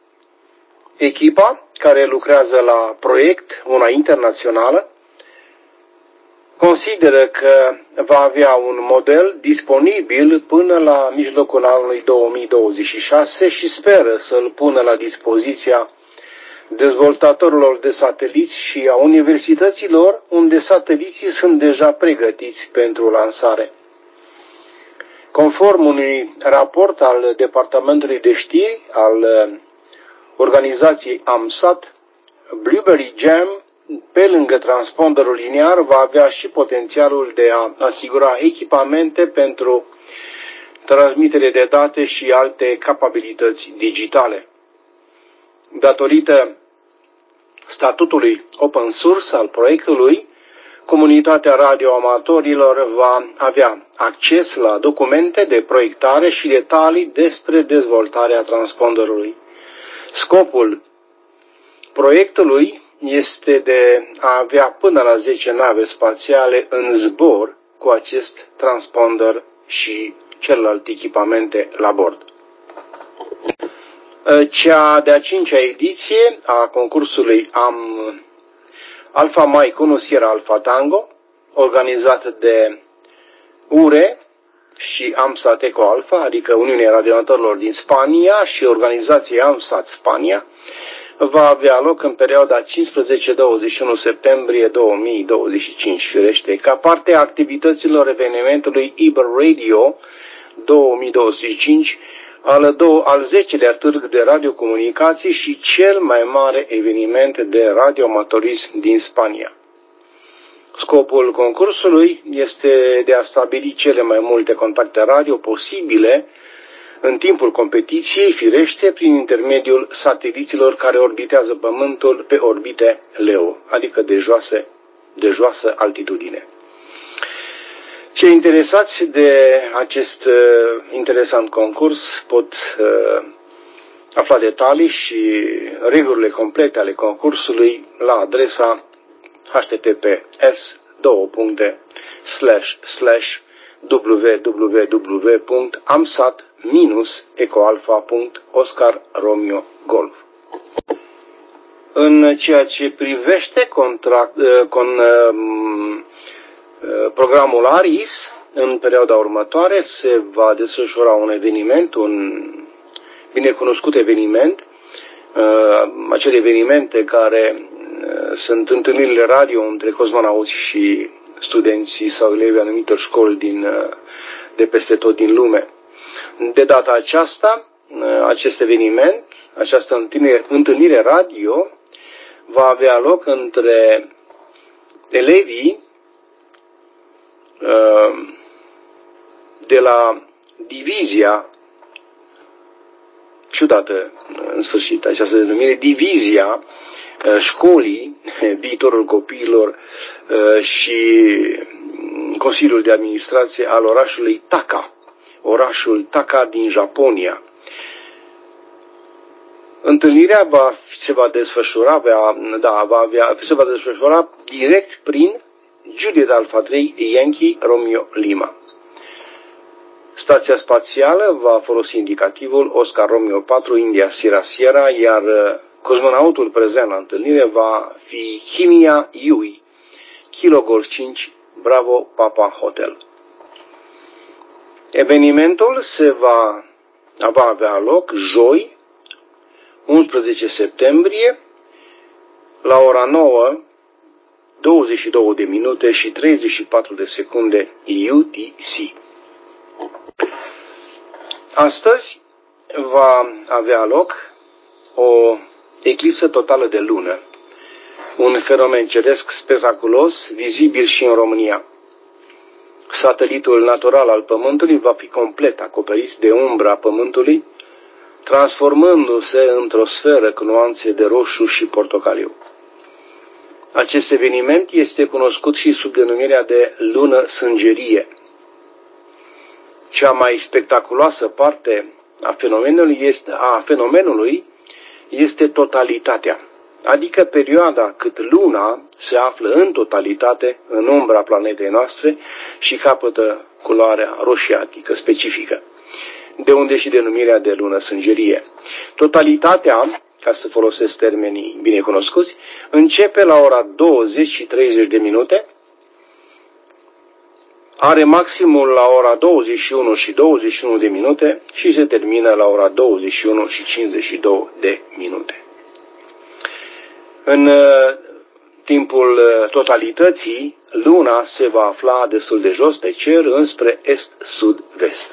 [SPEAKER 1] Echipa care lucrează la proiect, una internațională, consideră că va avea un model disponibil până la mijlocul anului două mii douăzeci și șase și speră să-l pună la dispoziția dezvoltatorilor de sateliți și a universităților unde sateliții sunt deja pregătiți pentru lansare. Conform unui raport al Departamentului de Știri al organizației AMSAT, Blueberry Jam, pe lângă transponderul liniar, va avea și potențialul de a asigura echipamente pentru transmitere de date și alte capabilități digitale. Datorită statutului open source al proiectului, comunitatea radioamatorilor va avea acces la documente de proiectare și detalii despre dezvoltarea transponderului. Scopul proiectului este de a avea până la zece nave spațiale în zbor cu acest transponder și celelalte echipamente la bord. Cea de-a cincea ediție a concursului Am Alpha Mike unu Sierra Alpha Tango, organizat de U R E și AMSAT Eco Alpha, adică Uniunea Radionatorilor din Spania și organizația AMSAT Spania, va avea loc în perioada cincisprezece douăzeci și unu septembrie două mii douăzeci și cinci, firește, ca parte a activităților evenimentului Iber Radio două mii douăzeci și cinci, al, două, al zecelea târg de radiocomunicații și cel mai mare eveniment de radioamatorism din Spania. Scopul concursului este de a stabili cele mai multe contacte radio posibile în timpul competiției, firește, prin intermediul sateliților care orbitează Pământul pe orbite Leo, adică de, joase, de joasă altitudine. Cei interesați de acest uh, interesant concurs pot uh, afla detalii și regulile complete ale concursului la adresa h t t p s două puncte slash slash w w w punct amsat ecoalfa punct oscar romeo golf. În ceea ce privește contract, con, programul ARIS, în perioada următoare, se va desfășura un eveniment, un binecunoscut eveniment, acele evenimente care sunt întâlnirile radio între cosmonauți și studenții sau elevii anumitor școli din, de peste tot din lume. De data aceasta, acest eveniment, această întâlnire, întâlnire radio va avea loc între elevii de la divizia, ciudată în sfârșit această denumire, divizia școlii, viitorul copiilor și Consiliul de Administrație al orașului Taka, orașul Taka din Japonia. Întâlnirea va, se va desfășura, va, da, va avea, se va desfășura direct prin Juliet Alpha trei Yankee Romeo Lima. Stația spațială va folosi indicativul Oscar Romeo patru India Sierra Sierra, iar cosmonautul prezent la întâlnire va fi Himia Yui, Kilo Golf cinci Bravo Papa Hotel. Evenimentul se va, va avea loc joi, unsprezece septembrie, la ora nouă, douăzeci și două de minute și treizeci și patru de secunde U T C. Astăzi va avea loc o eclipsă totală de lună, un fenomen ceresc spectaculos, vizibil și în România. Satelitul natural al Pământului va fi complet acoperit de umbra Pământului, transformându-se într-o sferă cu nuanțe de roșu și portocaliu. Acest eveniment este cunoscut și sub denumirea de lună sângerie. Cea mai spectaculoasă parte a fenomenului este, a fenomenului este totalitatea, adică perioada cât luna se află în totalitate în umbra planetei noastre și capătă culoarea roșiatică specifică, de unde și denumirea de lună sângerie. Totalitatea, ca să folosesc termenii binecunoscuți, începe la ora douăzeci și treizeci de minute, are maximul la ora douăzeci și unu și douăzeci și unu de minute și se termină la ora douăzeci și unu și cincizeci și două de minute. În timpul totalității, luna se va afla destul de jos pe cer, înspre est-sud-vest.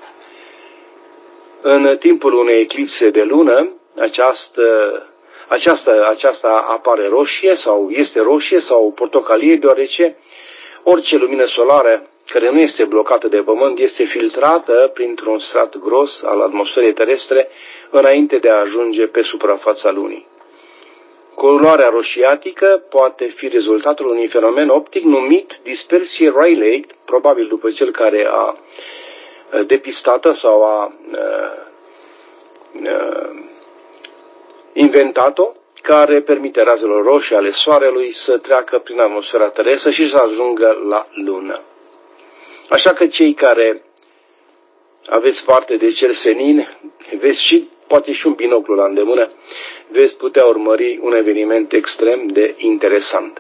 [SPEAKER 1] În timpul unei eclipse de lună, această, aceasta, aceasta apare roșie sau este roșie sau portocalie, deoarece orice lumină solară care nu este blocată de Pământ este filtrată printr-un strat gros al atmosferei terestre înainte de a ajunge pe suprafața lunii. Culoarea roșiatică poate fi rezultatul unui fenomen optic numit dispersie Rayleigh, probabil după cel care a depistat-o sau a inventat-o, care permite razelor roșii ale soarelui să treacă prin atmosfera terestră și să ajungă la lună. Așa că cei care aveți parte de cer senin, veți și, poate și un binoclu la îndemână, veți putea urmări un eveniment extrem de interesant.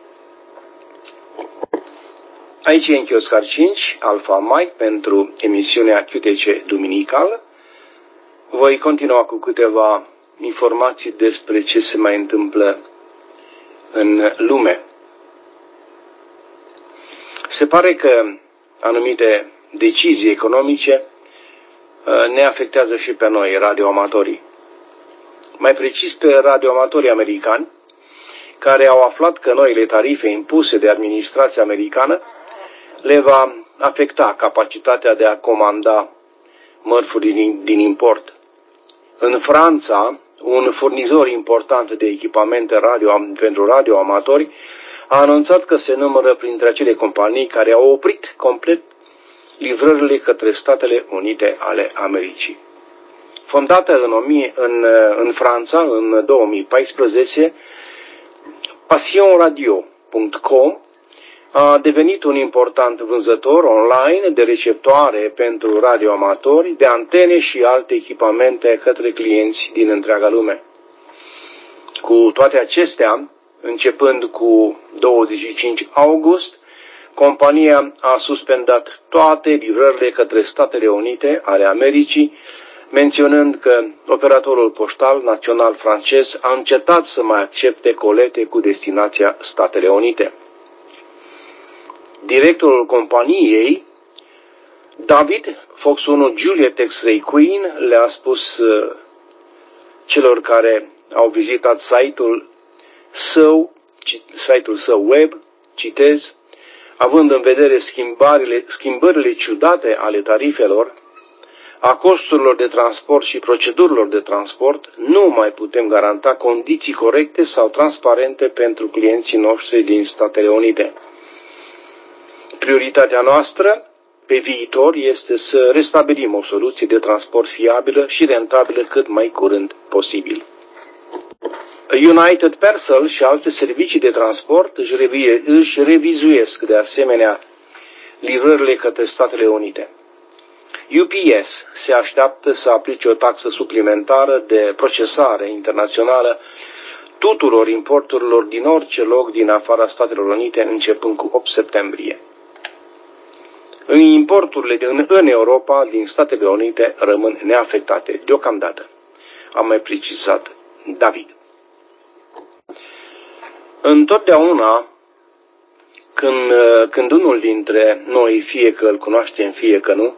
[SPEAKER 1] Aici e Enchi Oscar cinci, Alpha Mike, pentru emisiunea Q T C duminicală. Voi continua cu câteva informații despre ce se mai întâmplă în lume. Se pare că anumite decizii economice ne afectează și pe noi, radioamatorii. Mai precis pe radioamatorii americani, care au aflat că noile tarife impuse de administrația americană le va afecta capacitatea de a comanda mărfuri din, din import. În Franța, un furnizor important de echipamente radio, pentru radioamatori a anunțat că se numără printre acele companii care au oprit complet livrările către Statele Unite ale Americii. Fondată în, în, în Franța în două mii paisprezece, passion radio punct com a devenit un important vânzător online de receptoare pentru radioamatori, de antene și alte echipamente către clienți din întreaga lume. Cu toate acestea, începând cu douăzeci și cinci august, compania a suspendat toate livrările către Statele Unite ale Americii, menționând că operatorul poștal național francez a încetat să mai accepte colete cu destinația Statele Unite. Directorul companiei, David Fox unu Juliet X-Ray Queen, le-a spus celor care au vizitat site-ul său, site-ul său web, citez, având în vedere schimbările, schimbările ciudate ale tarifelor, a costurilor de transport și procedurilor de transport, nu mai putem garanta condiții corecte sau transparente pentru clienții noștri din Statele Unite. Prioritatea noastră pe viitor este să restabilim o soluție de transport fiabilă și rentabilă cât mai curând posibil. United Parcel și alte servicii de transport își, revie, își revizuiesc de asemenea livrările către Statele Unite. U P S se așteaptă să aplice o taxă suplimentară de procesare internațională tuturor importurilor din orice loc din afara Statelor Unite începând cu opt septembrie. Importurile din, în Europa din Statele Unite rămân neafectate deocamdată, a mai precizat David. Întotdeauna când, când unul dintre noi, fie că îl cunoaștem, fie că nu,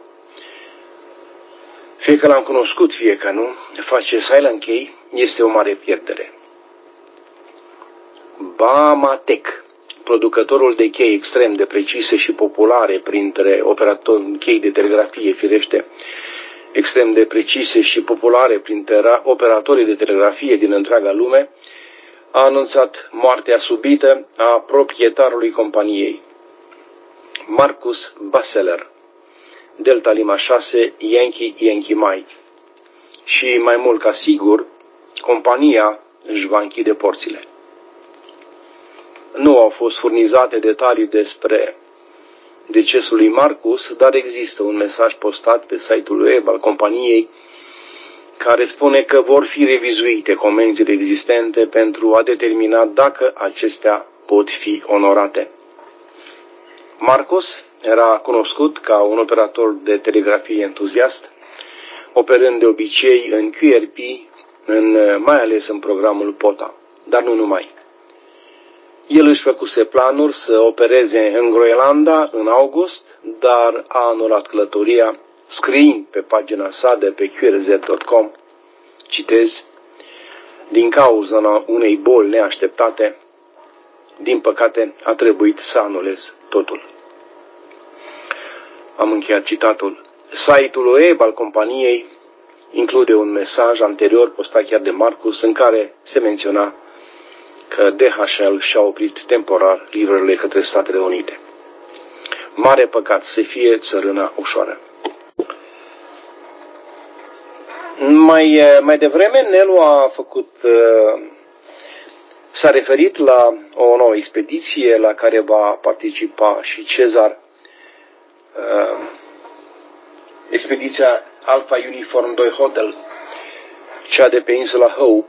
[SPEAKER 1] fie că l-am cunoscut, fie că nu, face silent key, este o mare pierdere. Bamatech, producătorul de chei extrem de precise și populare printre operatori, chei de telegrafie, firește, extrem de precise și populare printre operatorii de telegrafie din întreaga lume, a anunțat moartea subită a proprietarului companiei, Marcus Basseler, Delta Lima șase, Yankee Yankee Mike. Și mai mult ca sigur, compania își va închide porțile. Nu au fost furnizate detalii despre decesul lui Marcus, dar există un mesaj postat pe site-ul web al companiei care spune că vor fi revizuite comenzile existente pentru a determina dacă acestea pot fi onorate. Marcus era cunoscut ca un operator de telegrafie entuziast, operând de obicei în Q R P, în, mai ales în programul P O T A, dar nu numai. El își făcuse planuri să opereze în Groenlanda în august, dar a anulat călătoria, scriind pe pagina sa de pe Q R Z punct com, citez, din cauza unei boli neașteptate, din păcate a trebuit să anulez totul. Am încheiat citatul. Site-ul web al companiei include un mesaj anterior postat chiar de Marcus în care se menționa că D H L și-a oprit temporar livrările către Statele Unite. Mare păcat să fie țărâna ușoară. Mai, mai devreme, Nelu a făcut, s-a referit la o nouă expediție la care va participa și Cezar, expediția Alpha Uniform doi Hotel, cea de pe insula Hope.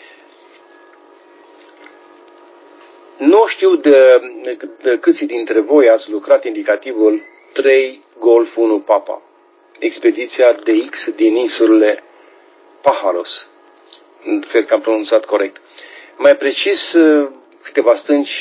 [SPEAKER 1] Nu știu de, de câți dintre voi ați lucrat indicativul trei Golf unu Papa, expediția D X din insulele Paharos. Cred că am pronunțat corect. Mai precis, câteva stânci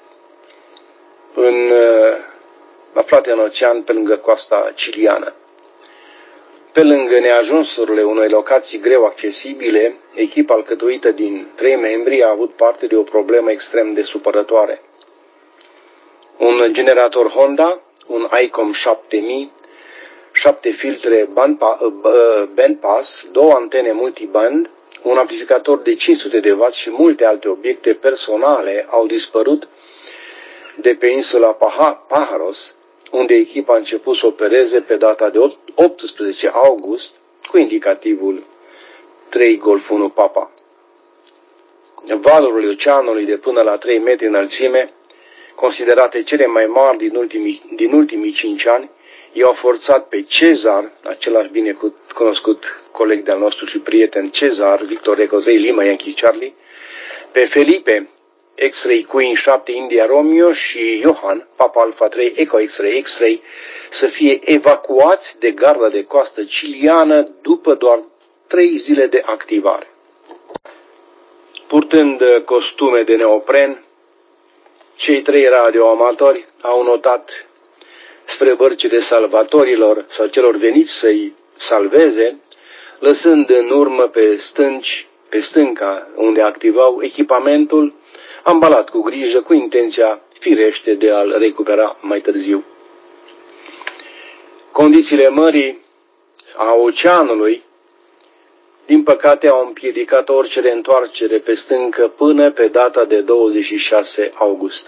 [SPEAKER 1] în, aflate în ocean pe lângă coasta ciliană. Pe lângă neajunsurile unei locații greu accesibile, echipa alcătuită din trei membri a avut parte de o problemă extrem de supărătoare. Un generator Honda, un ICOM șapte mii, șapte filtre bandpass, două antene multiband, un amplificator de cinci sute de watt și multe alte obiecte personale au dispărut de pe insula Paharos, unde echipa a început să opereze pe data de optsprezece august cu indicativul trei Golf unu Papa. Valurile oceanului de până la trei metri înălțime, considerate cele mai mari din ultimii, din ultimii cinci ani, i-au forțat pe Cezar, același bine cunoscut coleg de-al nostru și prieten Cezar, Victor Ecozei Lima Yankee Charlie, pe Felipe X-Ray Queen șapte India Romeo și Johan, Papa Alpha trei Echo X-Ray X-Ray, să fie evacuați de garda de coastă ciliană după doar trei zile de activare. Purtând costume de neopren, cei trei radioamatori au notat spre bărcile salvatorilor sau celor veniți să-i salveze, lăsând în urmă pe stânci, pe stânca unde activau echipamentul, ambalat cu grijă, cu intenția firește de a-l recupera mai târziu. Condițiile mării, a oceanului, din păcate au împiedicat orice reîntoarcere pe stâncă până pe data de douăzeci și șase august.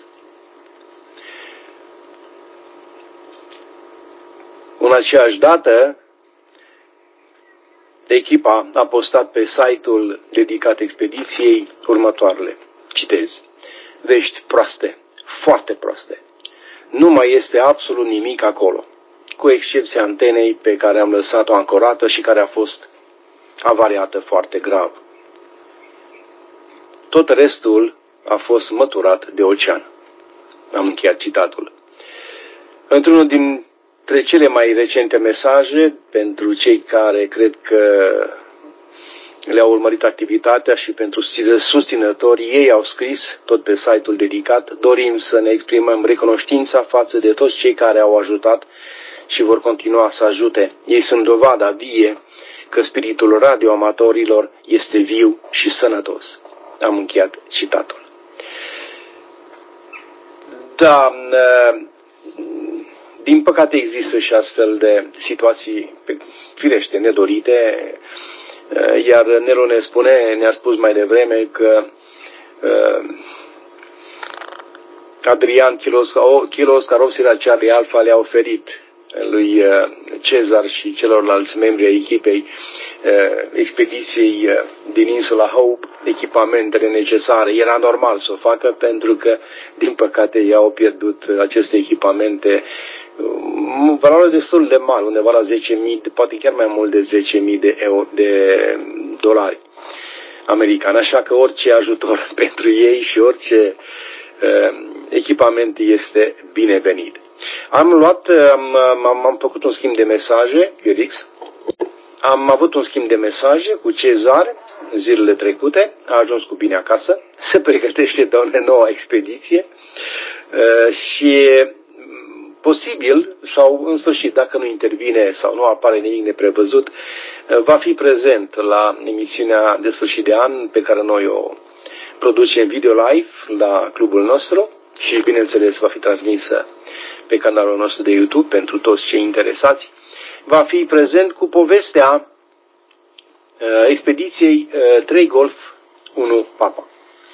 [SPEAKER 1] În aceeași dată, echipa a postat pe site-ul dedicat expediției următoarele. Citez. Vești proaste, foarte proaste. Nu mai este absolut nimic acolo, cu excepția antenei pe care am lăsat-o ancorată și care a fost avariată foarte grav. Tot restul a fost măturat de ocean. Am încheiat citatul. Într-unul dintre cele mai recente mesaje, pentru cei care cred că le-au urmărit activitatea și pentru susținătorii ei au scris, tot pe site-ul dedicat, dorim să ne exprimăm recunoștința față de toți cei care au ajutat și vor continua să ajute. Ei sunt dovada vie că spiritul radioamatorilor este viu și sănătos. Am încheiat citatul. Da, din păcate există și astfel de situații firește, nedorite, iar Nelu ne spune, ne-a spus mai devreme că Adrian Chiloscarov și Charlie Alpha le-a oferit lui Cezar și celorlalți membri ai echipei expediției din insula Hope echipamentele necesare. Era normal să o facă pentru că, din păcate, ei au pierdut aceste echipamente valoare destul de mare, undeva la zece mii, poate chiar mai mult de zece mii de, euro, de dolari americani. Așa că orice ajutor pentru ei și orice uh, echipament este binevenit. Am luat, am, am, am făcut un schimb de mesaje, Irix, am avut un schimb de mesaje cu Cezar în zilele trecute, a ajuns cu bine acasă, se pregătește de o nouă expediție uh, și posibil, sau în sfârșit, dacă nu intervine sau nu apare nimic neprevăzut, va fi prezent la emisiunea de sfârșit de an pe care noi o producem video live la clubul nostru și, bineînțeles, va fi transmisă pe canalul nostru de YouTube pentru toți cei interesați. Va fi prezent cu povestea uh, expediției uh, trei Golf unu Papa,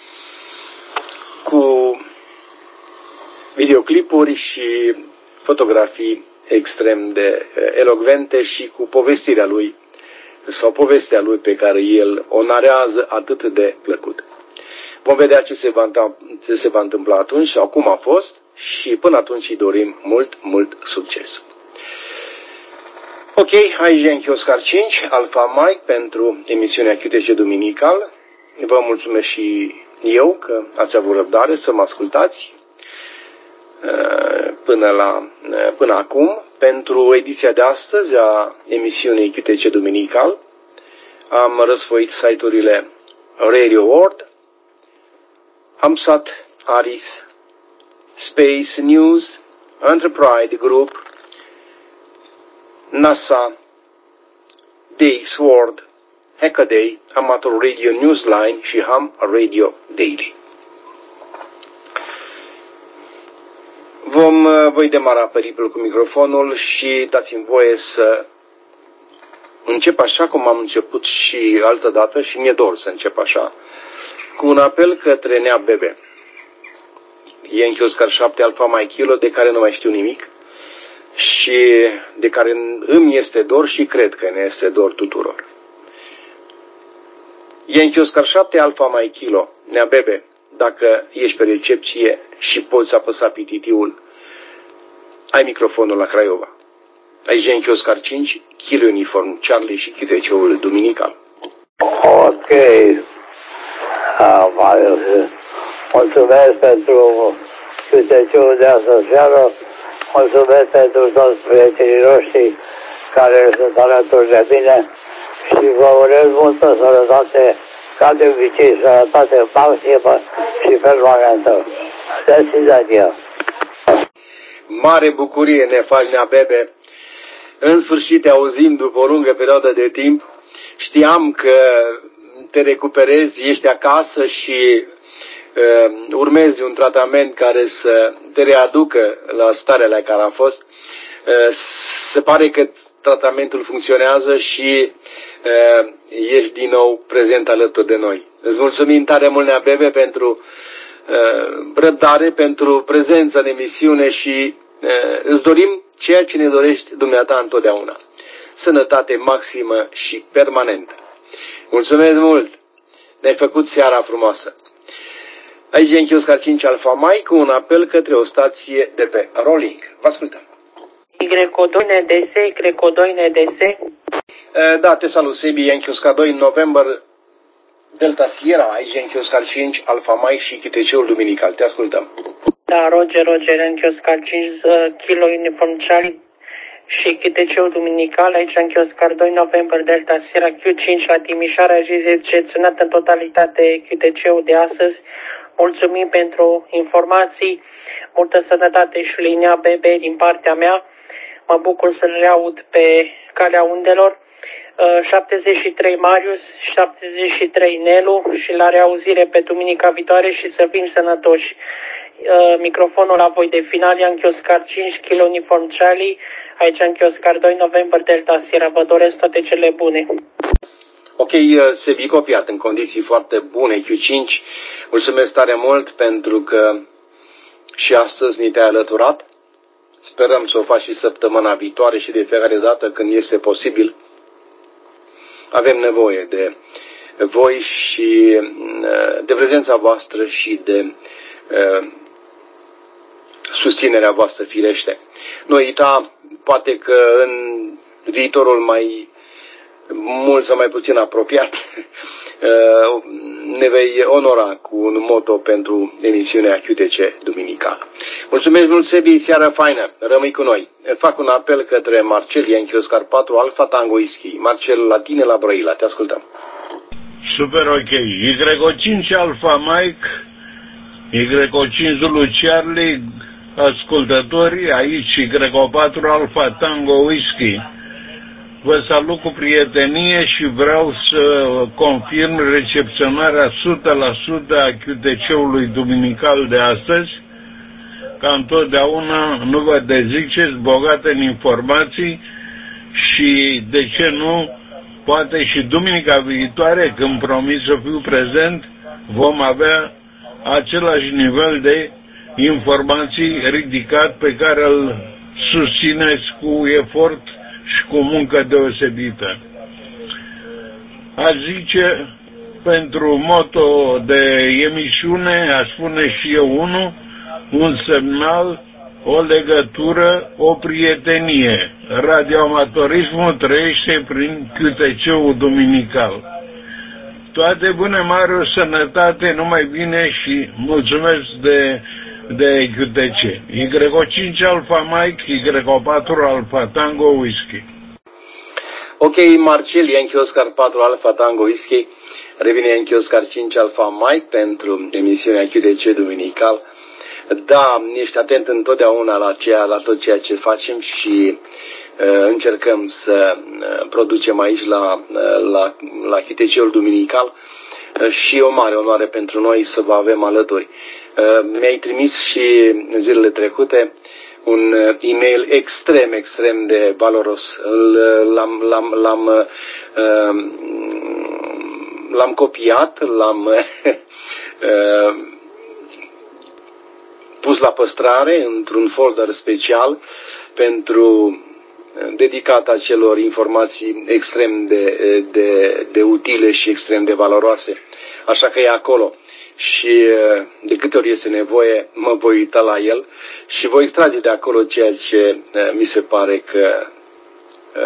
[SPEAKER 1] cu videoclipuri și fotografii extrem de elocvente și cu povestirea lui sau povestea lui pe care el o narează atât de plăcut. Vom vedea ce se va, ce se va întâmpla atunci sau cum a fost și până atunci îi dorim mult, mult succes. Ok, aici e Oscar cinci, Alpha Mike pentru emisiunea Q T C Duminical. Vă mulțumesc și eu că ați avut răbdare să mă ascultați până, la, până acum. Pentru ediția de astăzi a emisiunii Q T C Duminical am răsfoit site-urile Radio World, AMSAT, Aris, Space News, Enterprise Group, NASA, D X World, Hackaday, Amateur Radio Newsline și Ham Radio Daily. Vom, voi demara periplul cu microfonul și dați-mi voie să încep așa cum am început și altă dată și mi-e dor să încep așa, cu un apel către Nea Bebe. Yankee Oscar șapte Alpha Mike Kilo, de care nu mai știu nimic și de care îmi este dor și cred că ne este dor tuturor. Yankee Oscar șapte Alpha Mike Kilo, Nea Bebe, dacă ești pe recepție și poți apăsa P T T-ul, ai microfonul la Craiova. Aici Yankee Oscar cinci, Kilo Uniform Charlie și Q T C-ul Duminical.
[SPEAKER 6] Ok. Uh, Mulțumesc pentru câteciul de astăzi seară. Mulțumesc pentru toți prietenii noștri care sunt alături de mine și vă urez multă sănătate, ca de obicei, sănătate maximă și permanentă. Deschideți-vă!
[SPEAKER 1] Mare bucurie ne faci, Nea Bebe. În sfârșit te auzim după o lungă perioadă de timp. Știam că te recuperezi, ești acasă și uh, urmezi un tratament care să te readucă la starea la care a fost. Uh, se pare că tratamentul funcționează și uh, ești din nou prezent alături de noi. Îți mulțumim tare mult, Nea Bebe, pentru uh, răbdare, pentru prezență în emisiune și uh, îți dorim ceea ce ne dorești dumneata întotdeauna. Sănătate maximă și permanentă. Mulțumesc mult! Ne-ai făcut seara frumoasă. Aici e în Chioscar cinci Alfa Mike cu un apel către o stație de pe Rolling. Vă ascultăm.
[SPEAKER 2] Y doi N D S, Y doi N D S.
[SPEAKER 1] Da, te salut, Sebi, e în Chioscar doi November Delta Sierra, aici e în Chioscar cinci Alfa Mike și Q T C-ul duminical. Te ascultăm.
[SPEAKER 2] Da, Roger, Roger, în Chioscar cinci Kilo Uniform Charlie și Q T C-ul duminical, aici în Chioscar doi November Delta Sierra Q cinci la Timișoara, recepționat în totalitate Q T C-ul de astăzi. Mulțumim pentru informații, multă sănătate și linia B B din partea mea. Mă bucur să-l reaud pe calea undelor. șaptezeci și trei Marius, șaptezeci și trei Nelu și la reauzire pe duminica viitoare și să fim sănătoși. Microfonul la voi de final, în Chioscar cinci Kilo Uniform Charlie, aici în Chioscar doi November Delta Sierra. Vă doresc toate cele bune.
[SPEAKER 1] Ok, Sebi, copiat în condiții foarte bune Q cinci. Mulțumesc tare mult pentru că și astăzi ni te-ai alăturat. Sperăm să o faci și săptămâna viitoare și de fiecare dată când este posibil. Avem nevoie de voi și de prezența voastră și de uh, susținerea voastră, firește. Nu uita, poate că în viitorul mai mult sau mai puțin apropiat ne vei onora cu un moto pentru emisiunea Q T C duminical. Mulțumesc mult, Sebi, seară faină, rămâi cu noi. Fac un apel către Marcel, e în Chioscar patru Alfa Tango Whisky. Marcel, la tine, la Brăila, te ascultăm.
[SPEAKER 7] Super ok. Y cinci Alfa Mike, Y cinci Zulu Charlie, ascultătorii, aici Y patru Alfa Tango Whisky. Vă salut cu prietenie și vreau să confirm recepționarea o sută la sută a Q T C-ului duminical de astăzi. Ca întotdeauna nu vă deziceți, bogate în informații și, de ce nu, poate și duminica viitoare, când promit să fiu prezent, vom avea același nivel de informații ridicat pe care îl susțineți cu efort și cu muncă deosebită. Aș zice, pentru moto de emisiune, aș spune și eu unul, un semnal, o legătură, o prietenie. Radioamatorismul trăiește prin Q T C-ul duminical. Toate bune, mari, o sănătate, numai bine și mulțumesc de de Q T C. Y cinci Alfa Mike, Y patru Alfa Tango Whisky.
[SPEAKER 1] Ok, Marcel, e în Chioscar patru Alfa Tango Whisky. Revine în Chioscar cinci Alfa Mike pentru emisiunea Q T C duminical. Da, ești atent întotdeauna la, ceea, la tot ceea ce facem și uh, încercăm să uh, producem aici la, uh, la, la Q T C-ul duminical uh, și o mare onoare pentru noi să vă avem alături. Uh, mi-ai trimis și zilele trecute un uh, e-mail extrem, extrem de valoros. L-am, l-am, l-am, uh, l-am copiat, l-am uh, pus la păstrare într-un folder special pentru dedicat acelor informații extrem de, de, de utile și extrem de valoroase. Așa că e acolo. Și de câte ori este nevoie, mă voi uita la el și voi extrage de acolo ceea ce mi se pare că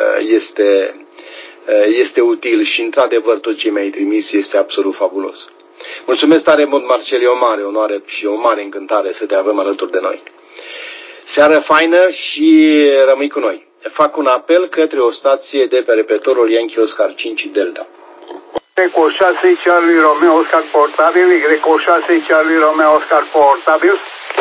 [SPEAKER 1] este, este util și, într-adevăr, tot ce mi-ai trimis este absolut fabulos. Mulțumesc tare mult, Marcel, e o mare onoare și o mare încântare să te avem alături de noi. Seară faină și rămâi cu noi. Fac un apel către o stație de pe repetorul Yankee Oscar cinci Delta.
[SPEAKER 8] Greco șase Charlie Romeo Oscar portabil, Greco șase Charlie Romeo Oscar portabil.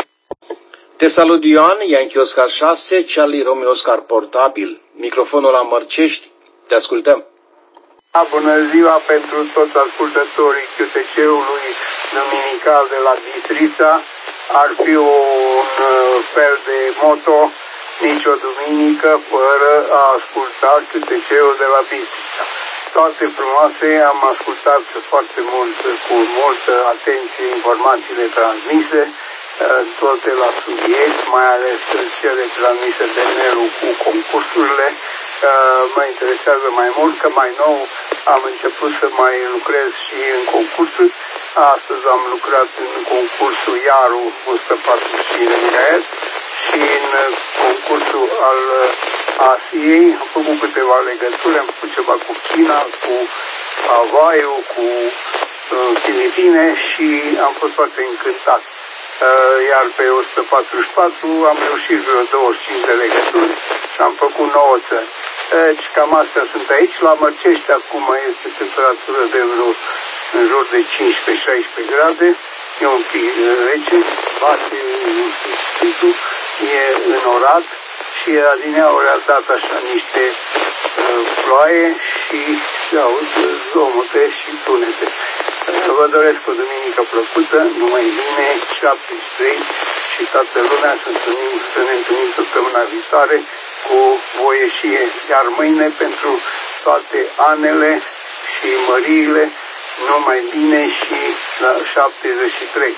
[SPEAKER 1] Te salut, Ioan, Yankee Oscar șase, Charlie Romeo Oscar portabil. Microfonul la Mărcești, te ascultăm.
[SPEAKER 8] Bună ziua pentru toți ascultătorii Q T C-ului dominical de la Bistrița. Ar fi un fel de moto, nicio duminică fără a asculta Q T C-ul de la Bistrița. Toate frumoase, am ascultat foarte mult, cu multă atenție, informațiile transmise, toate la subiect, mai ales cele transmise de Nelu cu concursurile. Mă interesează mai mult că mai nou am început să mai lucrez și în concursuri. Astăzi am lucrat în concursul Iaru o sută patruzeci și cinci de miliarde și în concursul al Asiei am făcut câteva legături, am făcut ceva cu China, cu Hawaii, cu Filipine și am fost foarte încântat. Iar pe o sută patruzeci și patru am reușit vreo douăzeci și cinci de legături și am făcut nouă țări. Deci cam astea sunt aici. La Mărcești acum este temperatură de vreo în jur de cincisprezece șaisprezece grade. E un pic rece, bate spitul, e înorat și adineauri a dat așa niște uh, ploaie și se aud zgomote și tunete. Vă doresc o duminică plăcută, numai bine, șaptezeci și trei și toată lumea să, întâlnim, să ne întâlnim săptămâna viitoare cu voie și iar mâine pentru toate anele și măriile, numai bine și la șaptezeci și trei.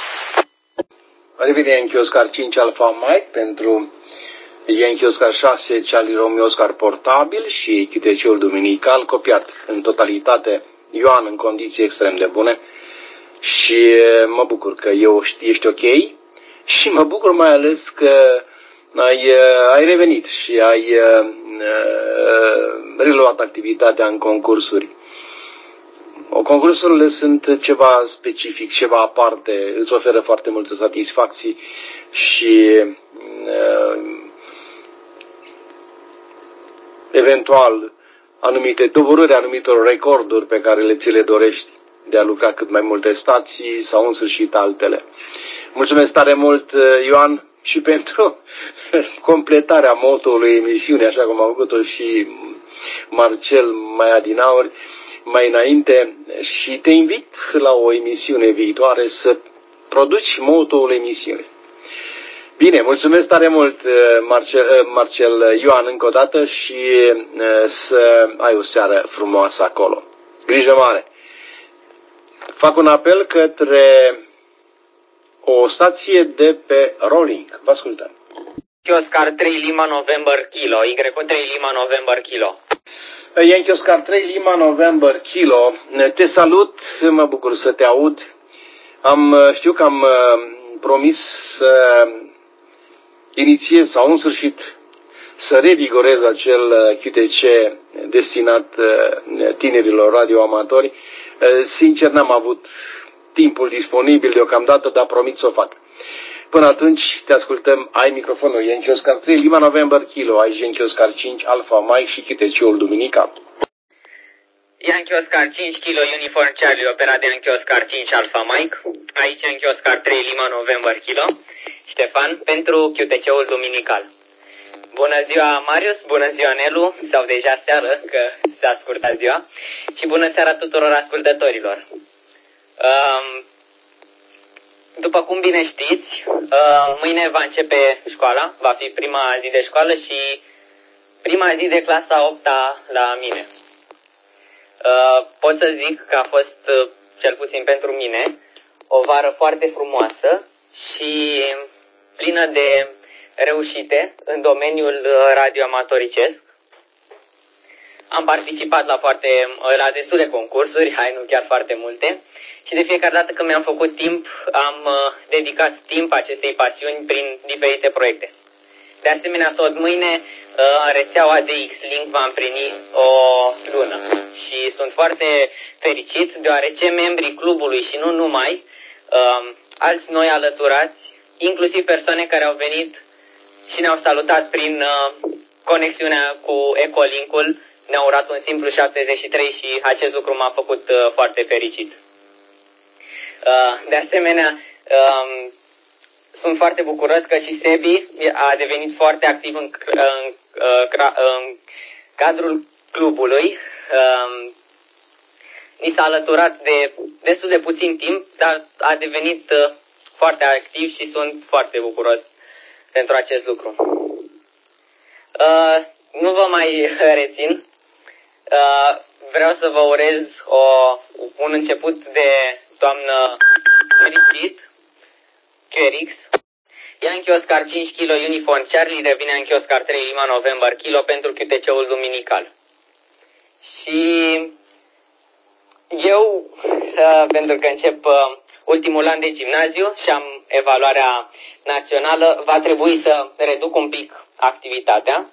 [SPEAKER 1] Revine Yankee Oscar cinci Alpha Mike pentru Yankee Oscar șase Charlie Romeo Oscar portabil și Q T C-ul duminical copiat în totalitate. Ioan în condiții extrem de bune și mă bucur că eu ești ok și mă bucur mai ales că ai, ai revenit și ai uh, reluat activitatea în concursuri. Concursurile sunt ceva specific, ceva aparte, îți oferă foarte multe satisfacții și uh, eventual anumite doborâri, anumitor recorduri pe care le ți le dorești de a lucra cât mai multe stații sau în sfârșit altele. Mulțumesc tare mult, Ioan, și pentru completarea motoului emisiunii, așa cum a făcut-o și Marcel mai adinauri, mai înainte, și te invit la o emisiune viitoare să produci motoul emisiunii. Bine, mulțumesc tare mult, Marcel, Marcel Ioan, încă o dată și să ai o seară frumoasă acolo. Grijă mare! Fac un apel către o stație de pe Rolling. Vă ascultăm.
[SPEAKER 9] Oscar trei Lima November Kilo, Y trei Lima November Kilo.
[SPEAKER 1] Yankee Oscar trei Lima November Kilo. Te salut, mă bucur să te aud. Am, știu că am promis să inițiez sau în sfârșit să revigorez acel Q T C destinat tinerilor radioamatori. Sincer, n-am avut timpul disponibil deocamdată, dar promit să o fac. Până atunci, te ascultăm, ai microfonul Yankee Oscar trei Lima November Kilo, ai Yankee Oscar cinci Alpha Mike și Q T C-ul duminical.
[SPEAKER 9] Yankee Oscar cinci Kilo Uniform Charlie, operat de Yankee Oscar cinci Alpha Mike, aici Yankee Oscar trei Lima November Kilo, Ștefan, pentru Q T C-ul duminical. Bună ziua, Marius, bună ziua, Nelu, sau deja seară, că s-a scurtat ziua, și bună seara tuturor ascultătorilor. Um, după cum bine știți, uh, mâine va începe școala, va fi prima zi de școală și prima zi de clasa a opta la mine. Uh, pot să zic că a fost, uh, cel puțin pentru mine, o vară foarte frumoasă și plină de reușite în domeniul radioamatoricesc. Am participat la, foarte, la destule concursuri, hai nu chiar foarte multe, și de fiecare dată când mi-am făcut timp, am dedicat timp acestei pasiuni prin diferite proiecte. De asemenea, tot mâine rețeaua de X-Link va împlini o lună și sunt foarte fericit deoarece membrii clubului și nu numai, alți noi alăturați, inclusiv persoane care au venit și ne-au salutat prin conexiunea cu Ecolink-ul, ne-au urat un simplu șaptezeci și trei și acest lucru m-a făcut foarte fericit. De asemenea, sunt foarte bucuros că și Sebi a devenit foarte activ în, în, în cadrul clubului. Ni s-a alăturat de destul de puțin timp, dar a devenit foarte activ și sunt foarte bucuros pentru acest lucru. Nu vă mai rețin. Vreau să vă urez o, un început de toamnă fericit. Q R X. Yankee Oscar cinci kilo Uniform Charlie revine Yankee Oscar trei Lima November kilo pentru Q T C-ul duminical. Și eu, pentru că încep ultimul an de gimnaziu și am evaluarea națională, va trebui să reduc un pic activitatea.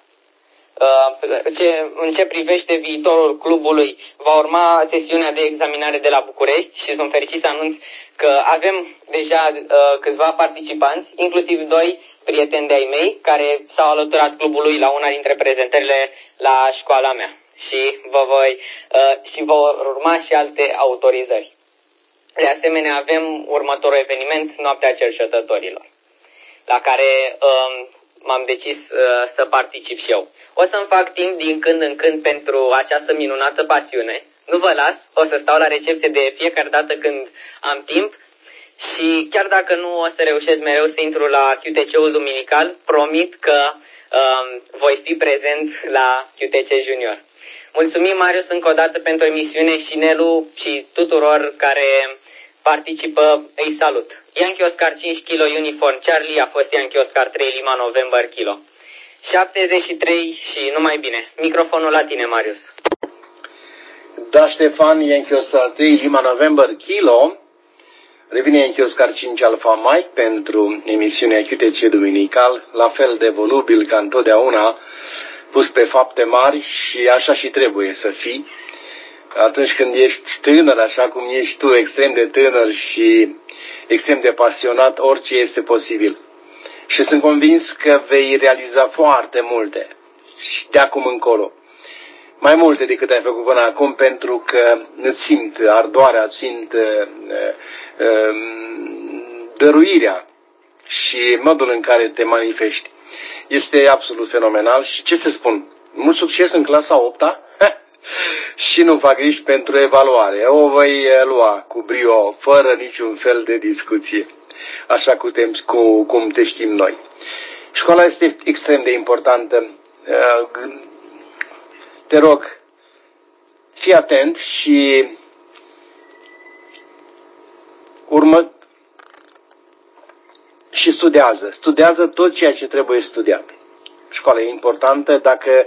[SPEAKER 9] Ce, în ce privește viitorul clubului, va urma sesiunea de examinare de la București și sunt fericit să anunț că avem deja uh, câțiva participanți, inclusiv doi prieteni de-ai mei, care s-au alăturat clubului la una dintre prezentările la școala mea. Și vă voi uh, și vor urma și alte autorizări. De asemenea, avem următorul eveniment, Noaptea Cercetătorilor, la care uh, m-am decis uh, să particip și eu. O să-mi fac timp din când în când pentru această minunată pasiune. Nu vă las, o să stau la recepție de fiecare dată când am timp și chiar dacă nu o să reușesc mereu să intru la Q T C-ul duminical, promit că um, voi fi prezent la Q T C Junior. Mulțumim, Marius, încă o dată pentru emisiune și Nelu și tuturor care participă, îi salut. Yankee Oscar cinci kilo Uniform Charlie a fost Yankee Oscar trei Lima November kilo. șaptezeci și trei și numai bine. Microfonul la tine, Marius.
[SPEAKER 1] Da, Ștefan, Yankee Oscar trei Lima November kilo. Revine Yankee Oscar cinci Alpha Mike pentru emisiunea Q T C duminical, la fel de volubil ca întotdeauna, pus pe fapte mari și așa și trebuie să fii. Atunci când ești tânăr, așa cum ești tu, extrem de tânăr și extrem de pasionat, orice este posibil. Și sunt convins că vei realiza foarte multe și de acum încolo. Mai multe decât ai făcut până acum, pentru că îți simt ardoarea, îți simt uh, uh, dăruirea și modul în care te manifesti. Este absolut fenomenal și ce să spun, mult succes în clasa a opta și nu fac griji pentru evaluare. O voi lua cu brio, fără niciun fel de discuție, așa cum te, cu, cum te știm noi. Școala este extrem de importantă. Te rog, fii atent și urmă și studiază. Studiază tot ceea ce trebuie studiat. Școala e importantă. Dacă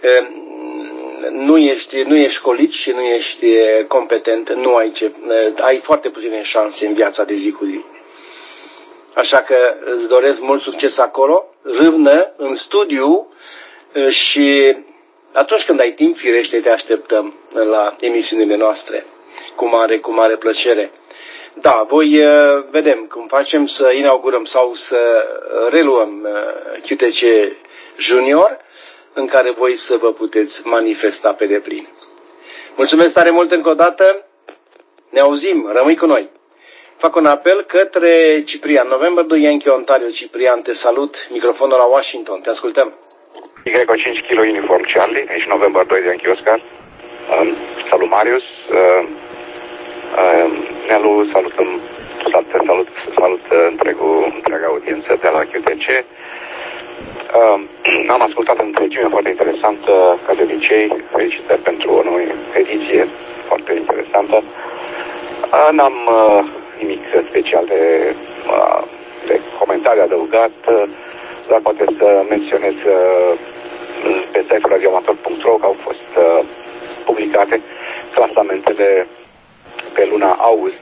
[SPEAKER 1] nu ești, nu ești școlit și nu ești competent, nu ai, ce, ai foarte puține șanse în viața de zi cu zi. Așa că îți doresc mult succes acolo, râvnă în studiu și atunci când ai timp, firește, te așteptăm la emisiunile noastre cu mare, cu mare plăcere. Da, voi vedem cum facem să inaugurăm sau să reluăm Q T C Junior, în care voi să vă puteți manifesta pe deplin. Mulțumesc tare mult încă o dată, ne auzim, rămâi cu noi. Fac un apel către Ciprian, November doi Yankee Ontario. Ciprian, te salut, microfonul la Washington, te ascultăm.
[SPEAKER 10] Y cinci kilo Uniform Charlie, aici November doi de Yankee Oscar. Um, salut Marius, uh, uh, Nelu, salutăm, salut, salut, salut întregul, întreaga audiență de la Q T C. Uh, am ascultat întregime foarte interesantă, ca de obicei, felicitări pentru o nouă ediție foarte interesantă. Uh, n-am uh, nimic special de, uh, de comentarii adăugat, uh, dar poate să menționez uh, pe site-ul radioamator punct ro că au fost uh, publicate clasamentele pe luna august,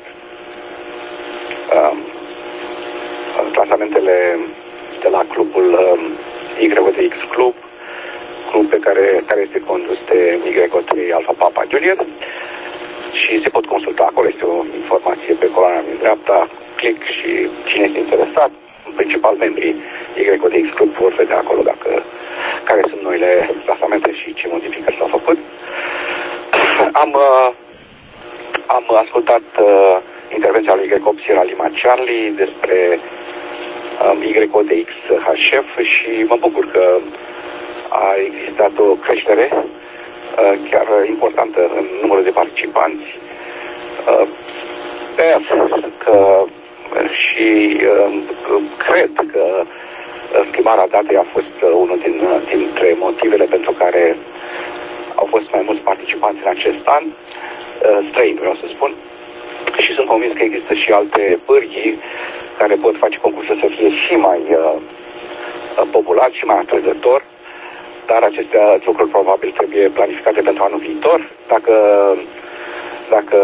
[SPEAKER 10] uh, clasamentele de la clubul uh, Y D X Club, club pe care, care este condus de Y trei Alpha Papa Juliet și se pot consulta acolo, este o informație pe coloana din dreapta, click și cine este interesat, în principal membrii Y D X Club vor vedea acolo dacă, care sunt noile clasamente și ce modificări s-au făcut. Am, uh, am ascultat uh, intervenția lui Y opt Sierra Lima Charlie despre um, Y D X H F și mă bucur că a existat o creștere uh, chiar importantă în numărul de participanți. Uh, sper că și uh, cred că schimbarea datei a fost uh, unul din, uh, dintre motivele pentru care au fost mai mulți participanți în acest an, uh, străini vreau să spun, și sunt convins că există și alte pârghii care pot face concursul să fie și mai uh, popular și mai atrăgător, dar acestea lucruri probabil trebuie planificate pentru anul viitor. Dacă, dacă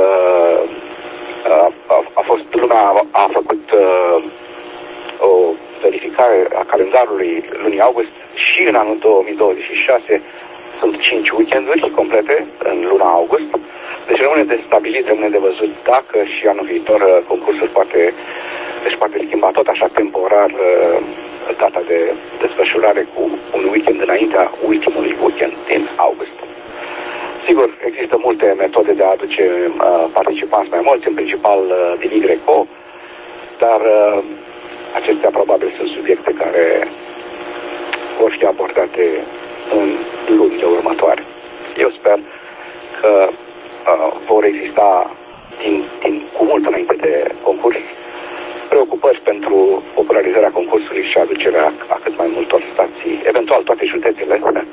[SPEAKER 10] a, a, a fost lumea a, a făcut uh, o verificare a calendarului lunii august și în anul două mii douăzeci și șase sunt cinci weekenduri complete în luna august. Deci rămâne de stabilit, rămâne de văzut dacă și anul viitor concursul poate, deci poate schimba tot așa temporar data de desfășurare cu un weekend înaintea ultimului weekend din august. Sigur, există multe metode de a aduce uh, participanți mai mulți, în principal uh, din Y O, dar uh, acestea probabil sunt subiecte care vor fi abordate în lunile următoare. Eu sper că uh, vor exista din, din, cu mult înainte de concurs preocupări pentru popularizarea concursului și aducerea a cât mai multor stații, eventual toate județele, uh,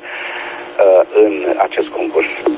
[SPEAKER 10] în acest concurs. Uh,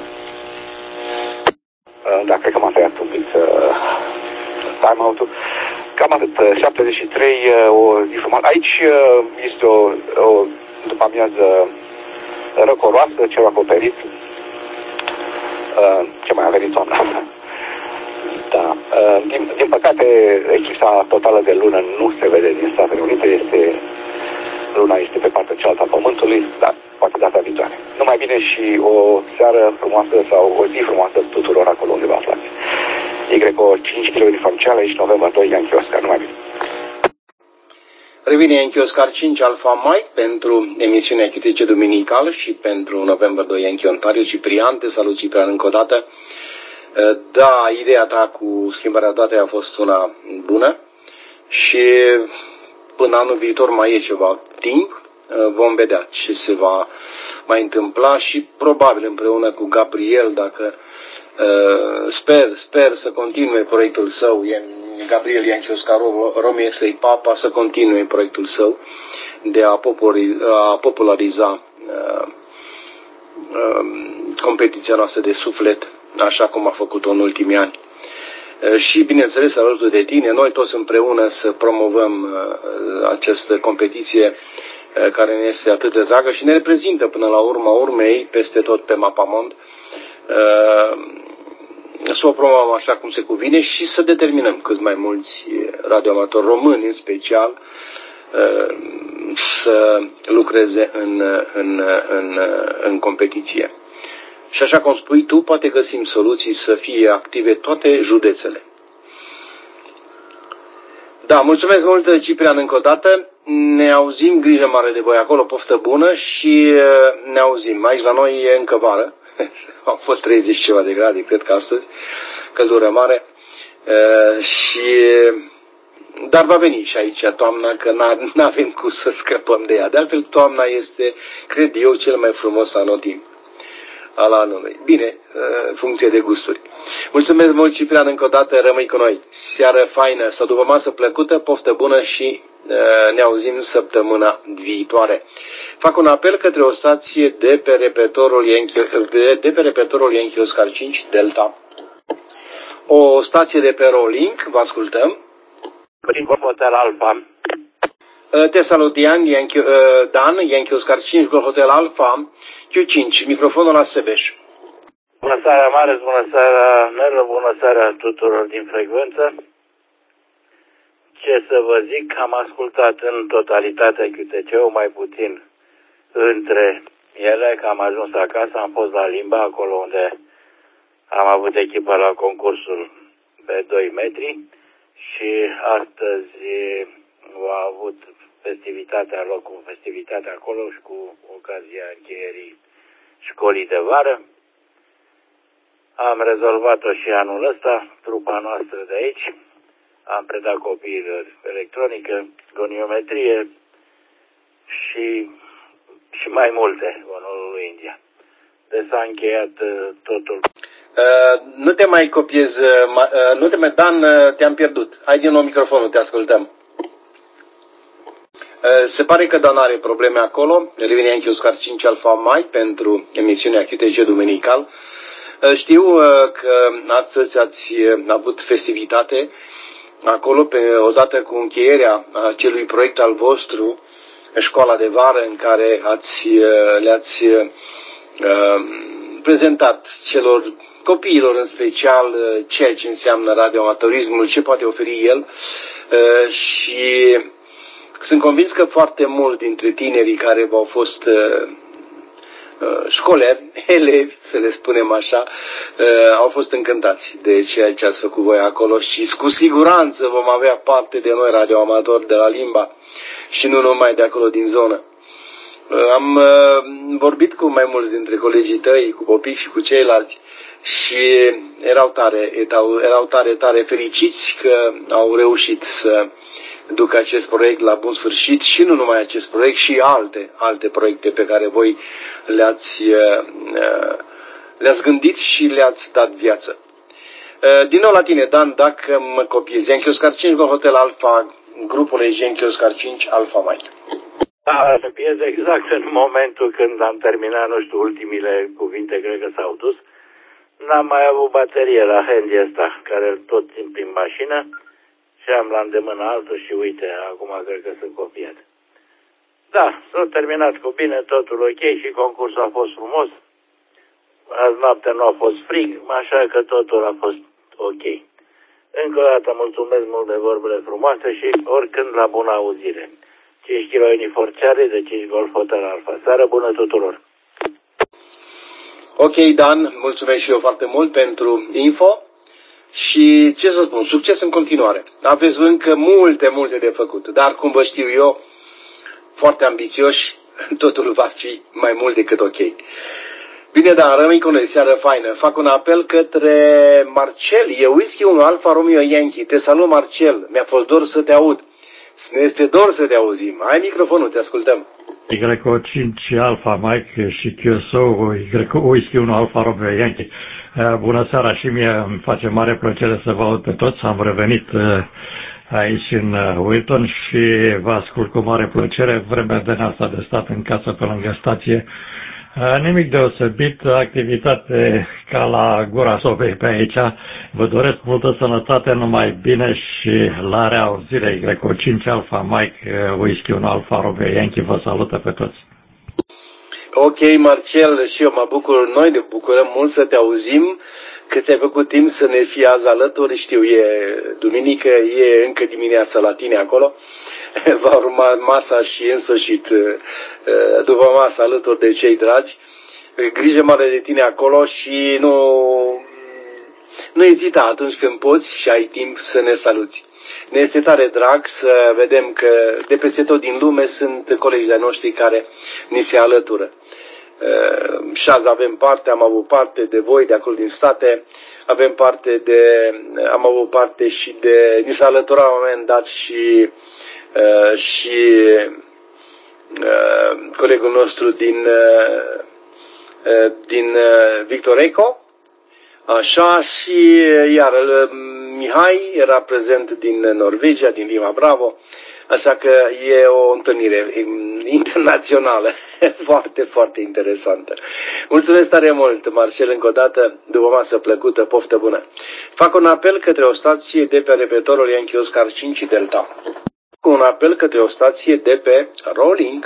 [SPEAKER 10] da, cred că m-a tăiat un pic uh, time-out-ul. Cam atât. șaptezeci și trei, uh, o zi frumoasă. Aici uh, este o, o după amiază răcoroasă, ceva acoperit. Uh, ce mai a venit toamna? Da. Uh, din, din păcate, eclipsa totală de lună nu se vede din Statele Unite. Este, luna este pe partea cealaltă a Pământului, dar poate data viitoare. Numai bine și o seară frumoasă sau o zi frumoasă tuturor acolo unde vă aflați. Y O cinci kilo uniform Charlie, aici November doi, Yankee Oscar. Numai bine.
[SPEAKER 1] Revine Yankee Oscar cinci Alpha Mike pentru emisiunea Q T C duminicală și pentru November doi Yankee Ontario. Ciprian, te salut Ciprian încă o dată. Da, ideea ta cu schimbarea datei a fost una bună și până anul viitor mai e ceva timp. Vom vedea ce se va mai întâmpla și probabil împreună cu Gabriel, dacă sper, sper să continue proiectul său, Gabriel Yankee Oscar Romeo X-Ray Papa, să continue proiectul său de a populariza competiția noastră de suflet, așa cum a făcut-o în ultimii ani. Și, bineînțeles, alături de tine, noi toți împreună să promovăm această competiție care ne este atât de dragă și ne reprezintă până la urma urmei peste tot pe Mapamond, să o promovăm așa cum se cuvine și să determinăm cât mai mulți radioamatori români, în special, să lucreze în, în, în, în competiție. Și așa cum spui tu, poate găsim soluții să fie active toate județele. Da, mulțumesc mult, Ciprian, încă o dată. Ne auzim, grijă mare de voi acolo, poftă bună și ne auzim. Aici la noi e încă vară. Au fost treizeci ceva de grade, cred că astăzi, căldură mare. Și... Dar va veni și aici toamna, că nu avem cum să scăpăm de ea. De altfel, toamna este, cred eu, cel mai frumos anotimp al anului. Bine, funcție de gusturi. Mulțumesc mult, Ciprian, încă o dată, rămâi cu noi. Seară faină sau după masă plăcută, poftă bună și ne auzim săptămâna viitoare. Fac un apel către o stație de pe repetorul Yankee, de pe repetorul Yankee Oscar cinci Delta. O stație de pe Rolling, vă ascultăm.
[SPEAKER 11] Prin Hotel Alpha.
[SPEAKER 1] Te salut, Dan, Yankee, Dan, Yankee Oscar cinci, Hotel Alpha, Q cinci, microfonul la Sebeș.
[SPEAKER 11] Bună seara, Marius, bună seara, Nelu, bună seara tuturor din frecvență. Ce să vă zic, am ascultat în totalitate Q T C-ul, mai puțin între ele, că am ajuns acasă, am fost la Limba, acolo unde am avut echipă la concursul pe doi metri și astăzi a avut festivitatea, loc cu festivitatea acolo și cu ocazia încheierii școlii de vară. Am rezolvat-o și anul ăsta, trupa noastră de aici. Am predat copiilor electronică, goniometrie și, și mai multe, onorul lui India. Deci s-a încheiat uh, totul.
[SPEAKER 1] Uh, nu te mai copiez, uh, nu te mai, Dan, uh, te-am pierdut. Hai din nou microfonul, te ascultăm. Uh, se pare că Dan are probleme acolo. Revine Yankee Oscar cinci Alfa Mike pentru emisiunea Q T C Duminical. Uh, știu uh, că astăzi ați uh, avut festivitate acolo, pe, odată cu încheierea acelui proiect al vostru, școala de vară, în care ați, le-ați uh, prezentat celor copiilor în special ceea ce înseamnă radioamatorismul, ce poate oferi el uh, și sunt convins că foarte mulți dintre tinerii care v-au fost uh, școleri, elevi, să le spunem așa, au fost încântați de ceea ce ați făcut voi acolo și cu siguranță vom avea parte de noi radioamatori de la Limba și nu numai de acolo din zonă. Am vorbit cu mai mulți dintre colegii tăi, cu copii și cu ceilalți și erau tare, erau tare, tare fericiți că au reușit să duc acest proiect la bun sfârșit și nu numai acest proiect, și alte, alte proiecte pe care voi le-ați, le-ați gândit și le-ați dat viață. Din nou la tine, Dan, dacă mă copiezi, Yankee Oscar cinci Hotel Alpha, grupul Yankee Oscar cinci Alpha Mike.
[SPEAKER 11] Da, copiez exact în momentul când am terminat, nu știu, ultimile cuvinte, cred că s-au dus. N-am mai avut baterie la handy ăsta, care tot țin prin mașină. Și am la îndemână altul și uite, acum cred că sunt copiat. Da, s-a terminat cu bine, totul ok și concursul a fost frumos. Azi noaptea nu a fost frig, așa că totul a fost ok. Încă o dată mulțumesc mult de vorbele frumoase și oricând la bună auzire. cinci kilo Uniform Charlie de cinci Golf Hotel Alpha. Seară bună tuturor!
[SPEAKER 1] Ok, Dan, mulțumesc și eu foarte mult pentru info. Și ce să spun, succes în continuare. Aveți încă multe, multe de făcut, dar cum vă știu eu, foarte ambițioși, totul va fi mai mult decât ok. Bine, da, rămâi cu noi, seară faină. Fac un apel către Marcel, e Whisky unu Alfa Romeo Yankee. Te salut, Marcel, mi-a fost dor să te aud. Ne este dor să te auzim. Ai microfonul, te ascultăm.
[SPEAKER 12] Y cinci Alfa Mike și Q S O, Whisky unu Alfa Romeo Yankee. Bună seara, și mie îmi face mare plăcere să vă aud pe toți. Am revenit aici în Wilton și vă ascult cu mare plăcere. Vremea de asta de stat în casă pe lângă stație. Nimic deosebit, activitate ca la gura sobei pe aici. Vă doresc multă sănătate, numai bine și la reauzire. Y cinci Alfa Mike, Whisky unu Alfa Romeo Yankee vă salută pe toți.
[SPEAKER 1] Ok, Marcel, și eu mă bucur, noi ne bucurăm mult să te auzim, că ți-ai făcut timp să ne fii azi alături, știu, e duminică, e încă dimineața la tine acolo, va urma masa și în sfârșit după masa alături de cei dragi, grijă mare de tine acolo și nu, nu ezita atunci când poți și ai timp să ne saluți. Ne este tare drag să vedem că de peste tot din lume sunt colegii de noștri care ni se alătură. Și azi avem parte, am avut parte de voi de acolo din state, avem parte de, am avut parte și de, ni s-a alăturat la un moment dat și, și colegul nostru din, din Victor Eco. Așa, și iar Mihai era prezent din Norvegia, din Lima Bravo, așa că e o întâlnire internațională foarte, foarte interesantă. Mulțumesc tare mult, Marcel, încă o dată, după masă plăcută, poftă bună. Fac un apel către o stație de pe repetorul Yankee Oscar cinci Delta. Un apel către o stație de pe Rolling.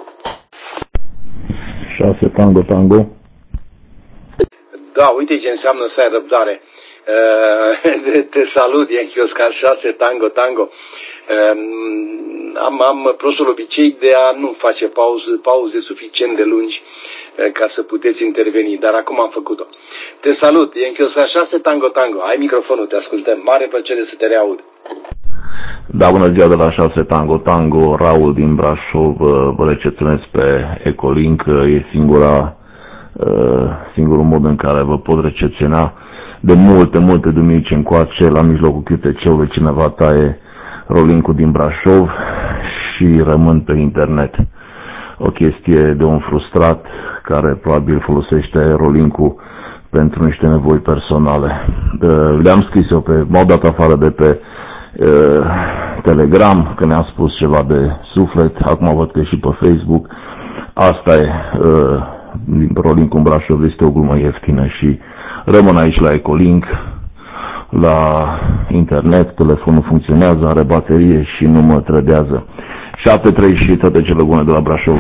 [SPEAKER 13] șase Tango Tango.
[SPEAKER 1] Da, uite ce înseamnă să ai răbdare. Uh, te salut, Yankee Oscar șase Tango Tango. Uh, am, am prostul obicei de a nu face pauze, pauze suficient de lungi ca să puteți interveni, dar acum am făcut-o. Te salut, e încă șase Tango Tango, ai microfonul, te ascultăm, mare plăcere să te reaud.
[SPEAKER 13] Da, bună ziua de la șase Tango Tango, Raul din Brașov, vă recepționez pe Ecolink, e singura, singurul mod în care vă pot recepționa. De multe, multe duminici încoace, la mijlocul Q T C-ului, cineva taie Rolink-ul din Brașov și rămân pe internet. O chestie de un frustrat care probabil folosește Rolink-ul pentru niște nevoi personale. Le-am scris eu pe, m-au dat afară de pe uh, Telegram, că ne-am spus ceva de suflet, acum văd că și pe Facebook. Asta e, uh, Rolink-ul în Brașov este o glumă ieftină și rămân aici la Ecolink, la internet, telefonul funcționează, are baterie și nu mă trădează. șapte trei și toate cele bune de la Brașov.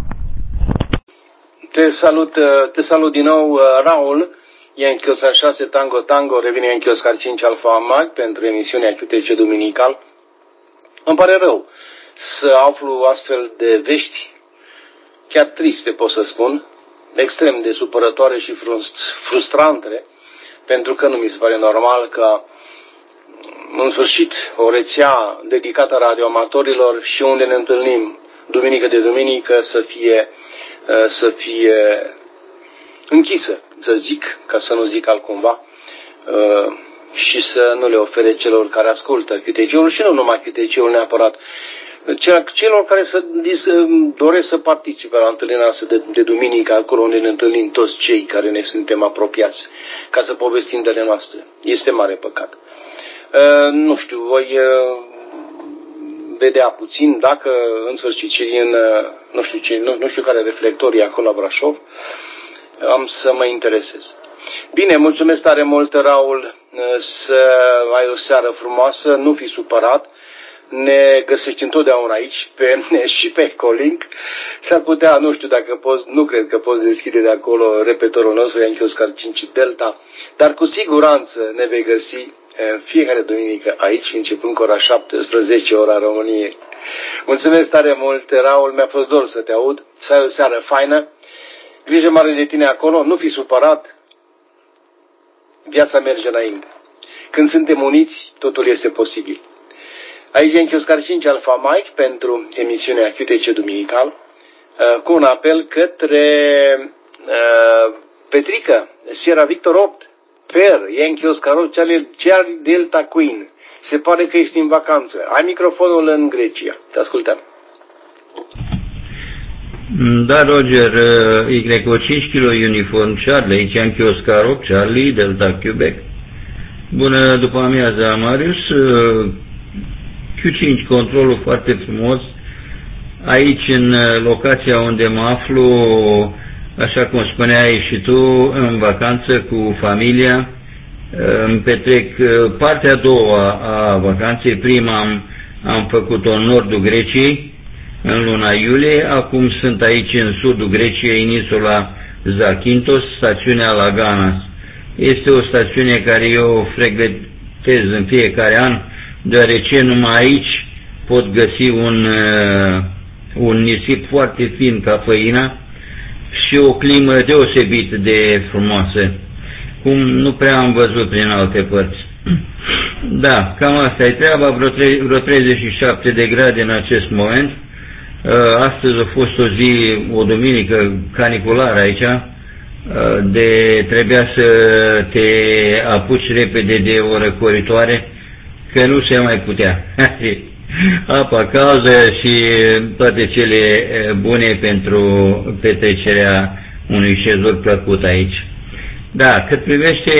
[SPEAKER 1] Te salut, te salut din nou, Raul. Yankee Oscar șase Tango Tango, revine Yankee Oscar cinci Alfa Mag pentru emisiunea Q T C Duminical. Îmi pare rău să aflu astfel de vești, chiar triste pot să spun, extrem de supărătoare și frustrante, pentru că nu mi se pare normal că în sfârșit o rețea dedicată radioamatorilor și unde ne întâlnim duminică de duminică să fie, să fie închisă, să zic, ca să nu zic altcumva, și să nu le ofere celor care ascultă Q T C-ul și nu numai Q T C-ul neapărat, celor care să, doresc să participe la întâlnirea noastră de, de duminică, acolo unde ne întâlnim toți cei care ne suntem apropiați, ca să povestim de ale noastre. Este mare păcat. Uh, nu știu, voi uh, vedea puțin dacă în sfârșit cei în, uh, nu știu, ce, nu, nu știu care reflectorii acolo la Brașov, am să mă interesez. Bine, mulțumesc tare mult, Raul, uh, să ai o seară frumoasă, nu fi supărat. Ne găsești întotdeauna aici pe, și pe Ecolink. S-ar putea, nu știu dacă poți, nu cred că poți deschide de acolo repetorul nostru, Yankee Oscar cinci Delta, dar cu siguranță ne vei găsi fiecare duminică aici, începând cu ora șaptesprezece, ora României. Mulțumesc tare mult, Raul, mi-a fost dor să te aud, să ai o seară faină, grijă mare de tine acolo, nu fi supărat, viața merge înainte. Când suntem uniți, totul este posibil. Aici Yankee Oscar cinci Alfa Mike pentru emisiunea Q T C Duminical, cu un apel către uh, Petrica, Sierra Victor opt, Per, Yankee Oscar opt, Charlie Delta Queen. Se pare că ești în vacanță. Ai microfonul în Grecia. Te ascultăm.
[SPEAKER 14] Da, Roger, Y O cinci kilo Uniform Charlie, aici Yankee Oscar opt, Charlie Delta Quebec. Bună după amiază, Marius. Q cinci, controlul foarte frumos. Aici, în locația unde mă aflu, așa cum spuneai și tu, în vacanță cu familia, îmi petrec partea a doua a vacanței. Prima am, am făcut-o în nordul Greciei, în luna iulie. Acum sunt aici, în sudul Greciei, în insula Zakynthos, stațiunea Laganas. Este o stațiune care eu o frecventez în fiecare an, deoarece numai aici pot găsi un, un nisip foarte fin ca făina și o climă deosebit de frumoasă, cum nu prea am văzut prin alte părți. Da, cam asta e treaba, vreo, vreo treizeci și șapte de grade în acest moment. Astăzi a fost o zi, o duminică caniculară aici, de trebuia să te apuci repede de o răcoritoare, că nu se mai putea. Apa caldă și toate cele bune pentru petrecerea unui șezur plăcut aici. Da, cât privește,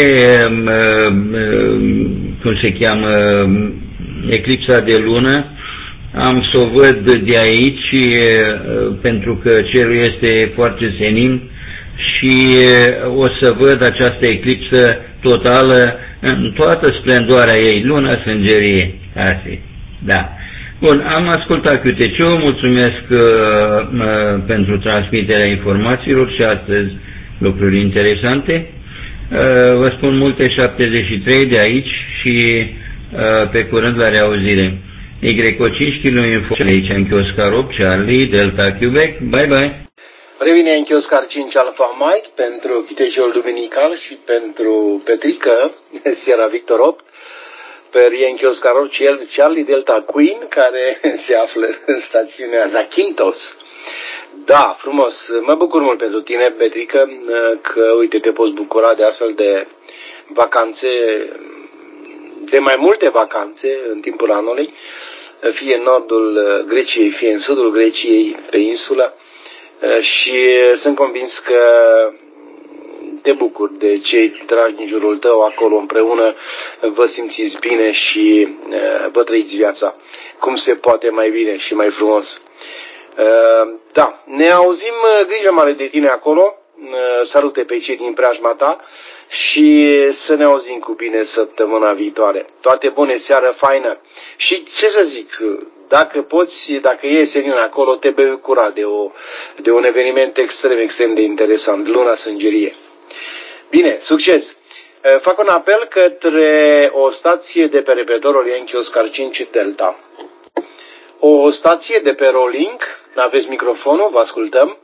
[SPEAKER 14] cum se cheamă, eclipsa de lună, am să o văd de aici, pentru că cerul este foarte senin și o să văd această eclipsă totală în toată splendoarea ei, luna sângerie. Asta, da. Bun, am ascultat Q T C-ul, mulțumesc uh, uh, pentru transmiterea informațiilor și astăzi lucruri interesante. Uh, vă spun multe șaptezeci și trei de aici și uh, pe curând la reauzire. Y O cinci kilometri aici în Oscar opt, Charlie, Delta Quebec, bye bye.
[SPEAKER 1] Revine în Oscar cinci Alpha Mike pentru chitejul duminical și pentru Petrică, Sierra Victor opt, pe Yankee Oscar opt, Charlie Delta Queen, care se află în stațiunea Zakynthos. Da, frumos. Mă bucur mult pentru tine, Petrică, că, uite, te poți bucura de astfel de vacanțe, de mai multe vacanțe în timpul anului, fie în nordul Greciei, fie în sudul Greciei, pe insulă, și sunt convins că te bucuri de cei dragi din jurul tău acolo împreună, vă simțiți bine și vă trăiți viața cum se poate mai bine și mai frumos. Da, ne auzim, grijă mare de tine acolo, salute pe cei din preajma ta și să ne auzim cu bine săptămâna viitoare. Toate bune, seară faină și ce să zic, dacă poți, dacă e senin acolo, te vei bucura de, o, de un eveniment extrem, extrem de interesant, Luna Sângerie. Bine, succes! Fac un apel către o stație de pe repetorul Yankee Oscar cinci Delta. O stație de pe Rolling, aveți microfonul, vă ascultăm.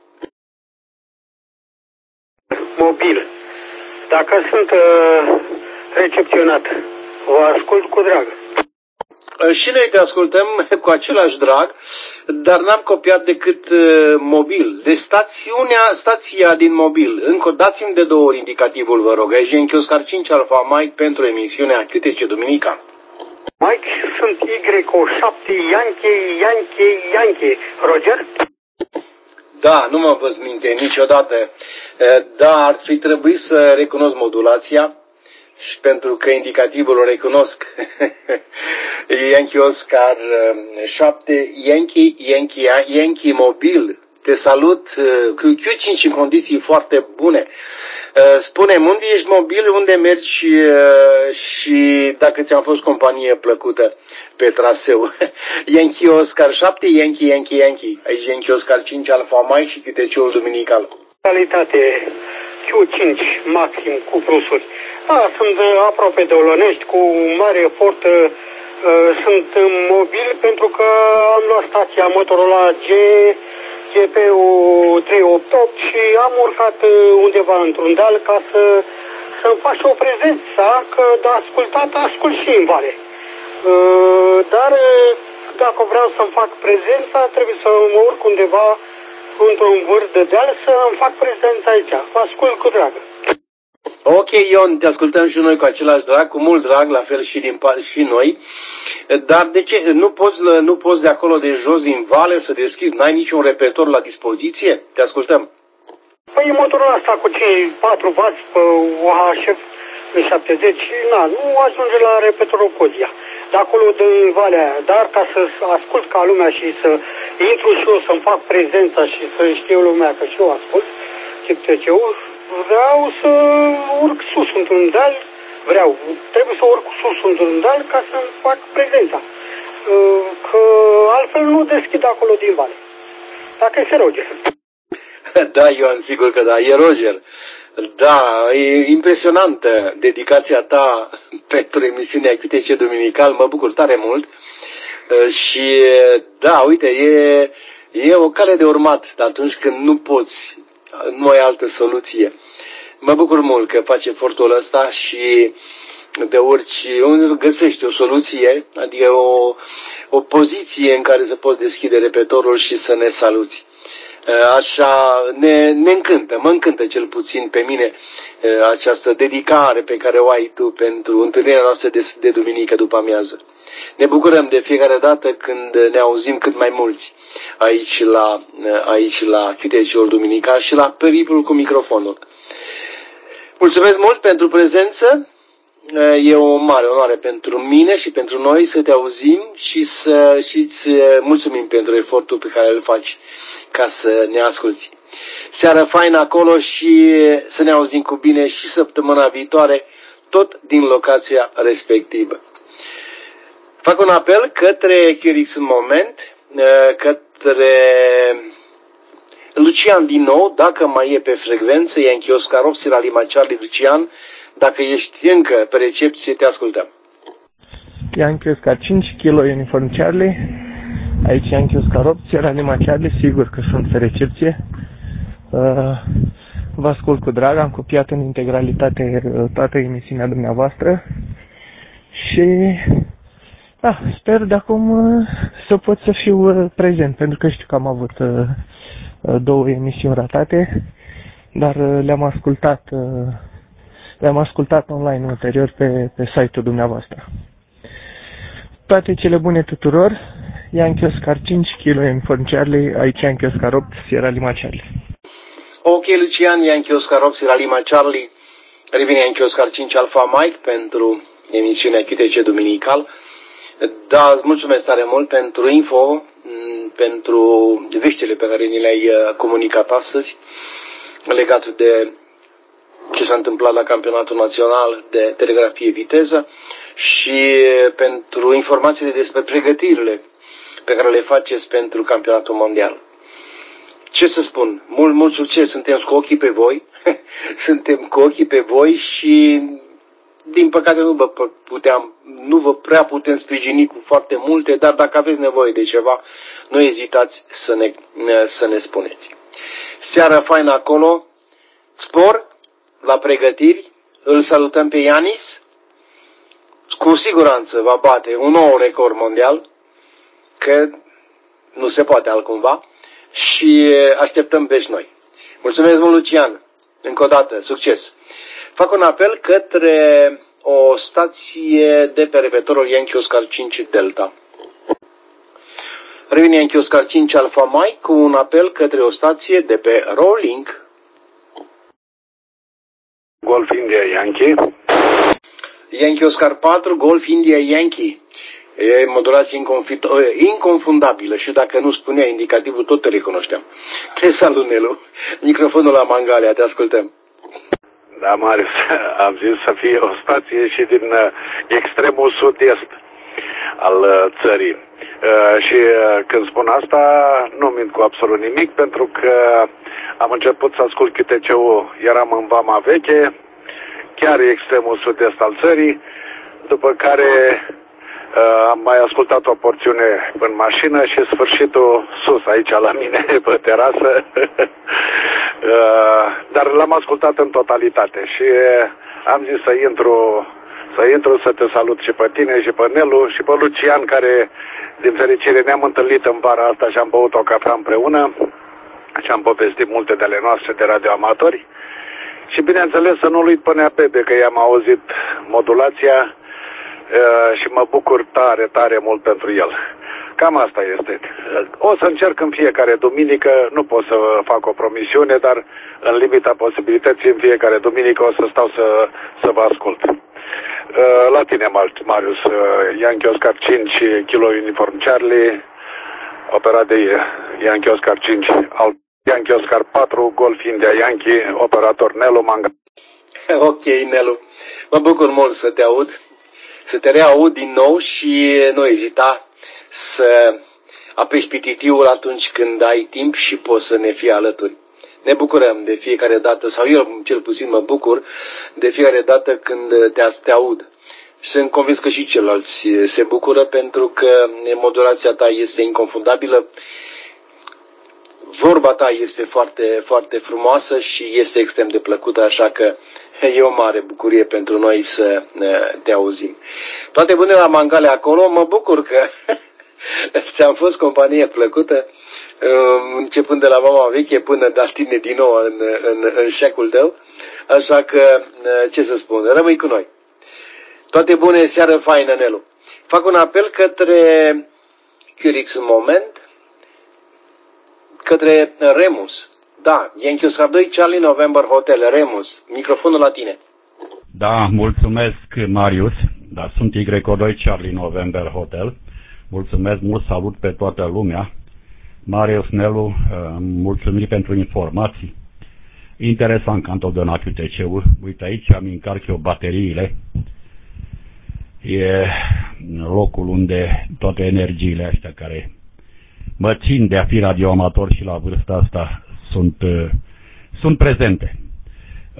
[SPEAKER 15] Mobil. Dacă sunt uh, recepționat, vă ascult cu drag.
[SPEAKER 1] Și noi te ascultăm cu același drag, dar n-am copiat decât uh, mobil. De stațiunea, stația din mobil. Încă dați-mi de două ori indicativul, vă rog. Aici Yankee Oscar cinci Alpha Mike pentru emisiunea Q T C Duminica.
[SPEAKER 15] Mike, sunt Y O șapte Yankee, Yankee, Yankee. Roger?
[SPEAKER 1] Da, nu mă văd minte niciodată. Da, ar fi trebuit să recunosc modulația și pentru că indicativul o recunosc. Yankee Oscar șapte, Yankee, Yankee, Yankee mobil. Te salut cu Q cinci în condiții foarte bune. Spune-mi unde ești mobil, unde mergi și dacă ți-a fost companie plăcută pe traseu. Yankee Oscar șapte, Yankee, Yankee, Yankee. Aici Yankee Oscar cinci Alpha Mike și Q T C-ul duminical.
[SPEAKER 15] Calitate Q cinci maxim cu plusuri. Da, sunt aproape de Olănești, cu mare efort uh, sunt mobil pentru că am luat stația Motorola G G P-ul trei opt opt și am urcat undeva într-un deal ca să, să-mi fac și o prezență, că de ascultat ascult și în vale. Uh, dar dacă vreau să-mi fac prezența, trebuie să mă urc undeva într-un vârf de deal să-mi fac prezența aici. Vă ascult cu drag.
[SPEAKER 1] Ok, Ion, te ascultăm și noi cu același drag, cu mult drag, la fel și, din, și noi. Dar de ce? Nu poți, nu poți de acolo de jos, din vale, să deschizi? N-ai niciun repetor la dispoziție? Te ascultăm.
[SPEAKER 15] Păi motorul ăsta cu cei patru vați pe O H F șaptezeci, na, nu ajunge la repetorul Cozia. De acolo din valea aia. Dar ca să ascult ca lumea și să intru și eu să-mi fac prezența și să știu lumea că și eu ascult, ce ce vreau să urc sus într-un deal, vreau, trebuie să urc sus într-un deal ca să-mi fac prezența. Că altfel nu deschid acolo din vale. Dacă este Roger.
[SPEAKER 1] Da, Ioan, sigur că da, e Roger. Da, e impresionantă dedicația ta pentru emisiunea Q T C Duminical, mă bucur tare mult. Și da, uite, e, e o cale de urmat atunci când nu poți, nu ai altă soluție. Mă bucur mult că faci efortul ăsta și de orice, găsești o soluție, adică o, o poziție în care să poți deschide repetorul și să ne saluți. Așa ne, ne încântă, mă încântă cel puțin pe mine această dedicare pe care o ai tu pentru întâlnirea noastră de, de duminică după amiază. Ne bucurăm de fiecare dată când ne auzim cât mai mulți aici la, aici la Q T C-ul duminical și la periplul cu microfonul. Mulțumesc mult pentru prezență, e o mare onoare pentru mine și pentru noi să te auzim și să și îți mulțumim pentru efortul pe care îl faci ca să ne asculți. Seară faină acolo și să ne auzim cu bine și săptămâna viitoare, tot din locația respectivă. Fac un apel către Chirix în moment, către Lucian din nou, dacă mai e pe frecvență, e în Oscar opt, Sierra Lima Charlie. Lucian, dacă ești încă pe recepție, te ascultăm.
[SPEAKER 5] Yankee Oscar cinci, Kilo Uniform Charlie, aici Yankee Oscar opt, Sierra Lima Charlie, sigur că sunt pe recepție. Uh, vă ascult cu drag, am copiat în integralitate toată emisiunea dumneavoastră și da, sper de acum uh, să pot să fiu uh, prezent, pentru că știu că am avut uh, două emisiuni ratate, dar uh, le-am ascultat uh, le-am ascultat online ulterior pe, pe site-ul dumneavoastră. Toate cele bune tuturor, Yankee Oscar cinci, Kilo Uniform Charlie, aici Yankee Oscar opt, Sierra Lima Charlie.
[SPEAKER 1] Ok, Lucian, Yankee Oscar opt, Sierra Lima Charlie, revine Yankee Oscar cinci Alpha Mike pentru emisiunea Q T C Duminical. Da, îți mulțumesc tare mult pentru info, pentru veștile pe care ni le-ai comunicat astăzi legat de ce s-a întâmplat la campionatul național de telegrafie viteză și pentru informațiile despre pregătirile pe care le faceți pentru campionatul mondial. Ce să spun? Mult, mult succes! Suntem cu ochii pe voi, suntem cu ochii pe voi și din păcate nu vă puteam, nu vă prea putem sprijini cu foarte multe, dar dacă aveți nevoie de ceva, nu ezitați să ne, să ne spuneți. Seara faină acolo, spor la pregătiri, îl salutăm pe Ianis, cu siguranță va bate un nou record mondial, că nu se poate altcumva, și așteptăm pe noi. Mulțumesc mult, Lucian, încă o dată, succes! Fac un apel către o stație de pe repetorul Yankee Oscar cinci Delta. Revine Yankee Oscar cinci Alpha Mike cu un apel către o stație de pe Rolling.
[SPEAKER 16] Golf India Yankee.
[SPEAKER 1] Yankee Oscar patru, Golf India Yankee. E modulație inconfundabilă și dacă nu spunea indicativul, tot te recunoșteam. Te salut, Nelu. Microfonul la Mangalia, te ascultăm.
[SPEAKER 16] Da, Marius, am zis să fie o stație și din uh, extremul sud-est al uh, țării. Uh, și uh, când spun asta, nu mint cu absolut nimic, pentru că am început să ascult Q T C-ul, eram în Vama Veche, chiar extremul sud-est al țării, după care uh, am mai ascultat o porțiune în mașină și sfârșitul sus, aici la mine, pe terasă. Uh, dar l-am ascultat în totalitate și uh, am zis să intru, să intru să te salut și pe tine și pe Nelu și pe Lucian, care din fericire ne-am întâlnit în vara asta și am băut o cafea împreună și am povestit multe de ale noastre de radioamatori și bineînțeles să nu-l uit pe Nea Bebe, că i-am auzit modulația uh, și mă bucur tare, tare mult pentru el. Cam asta este. O să încerc în fiecare duminică, nu pot să fac o promisiune, dar în limita posibilității în fiecare duminică o să stau să, să vă ascult. La tine, Marius, Yankee Oscar cinci, Kilo Uniform Charlie, operat de Yankee Oscar cinci, Yankee Oscar patru, Golf India Yankee, operator Nelu Manga.
[SPEAKER 1] Ok, Nelu. Mă bucur mult să te aud, să te reaud din nou și nu ezita să apeși pititiul atunci când ai timp și poți să ne fii alături. Ne bucurăm de fiecare dată, sau eu cel puțin mă bucur de fiecare dată când te, te aud. Sunt convins că și ceilalți se bucură pentru că modulația ta este inconfundabilă, vorba ta este foarte, foarte frumoasă și este extrem de plăcută, așa că e o mare bucurie pentru noi să te auzim. Toate bune la Mangale acolo, mă bucur că ți-am fost companie plăcută, începând de la Mama Veche până la tine din nou în, în, în șecul tău, așa că, ce să spun, rămâi cu noi. Toate bune, seară faină, Nelu. Fac un apel către Curix în moment, către Remus. Da, Yankee Oscar doi, Charlie November Hotel, Remus. Microfonul la tine.
[SPEAKER 17] Da, mulțumesc, Marius. Da, sunt Y doi, Charlie November Hotel. Mulțumesc mult, salut pe toată lumea. Marius, Nelu, mulțumiri pentru informații. Interesant că am tot donat Q T C-ul. Uite, aici am încarc eu bateriile. E locul unde toate energiile astea care mă țin de a fi radioamator și la vârsta asta sunt, sunt prezente.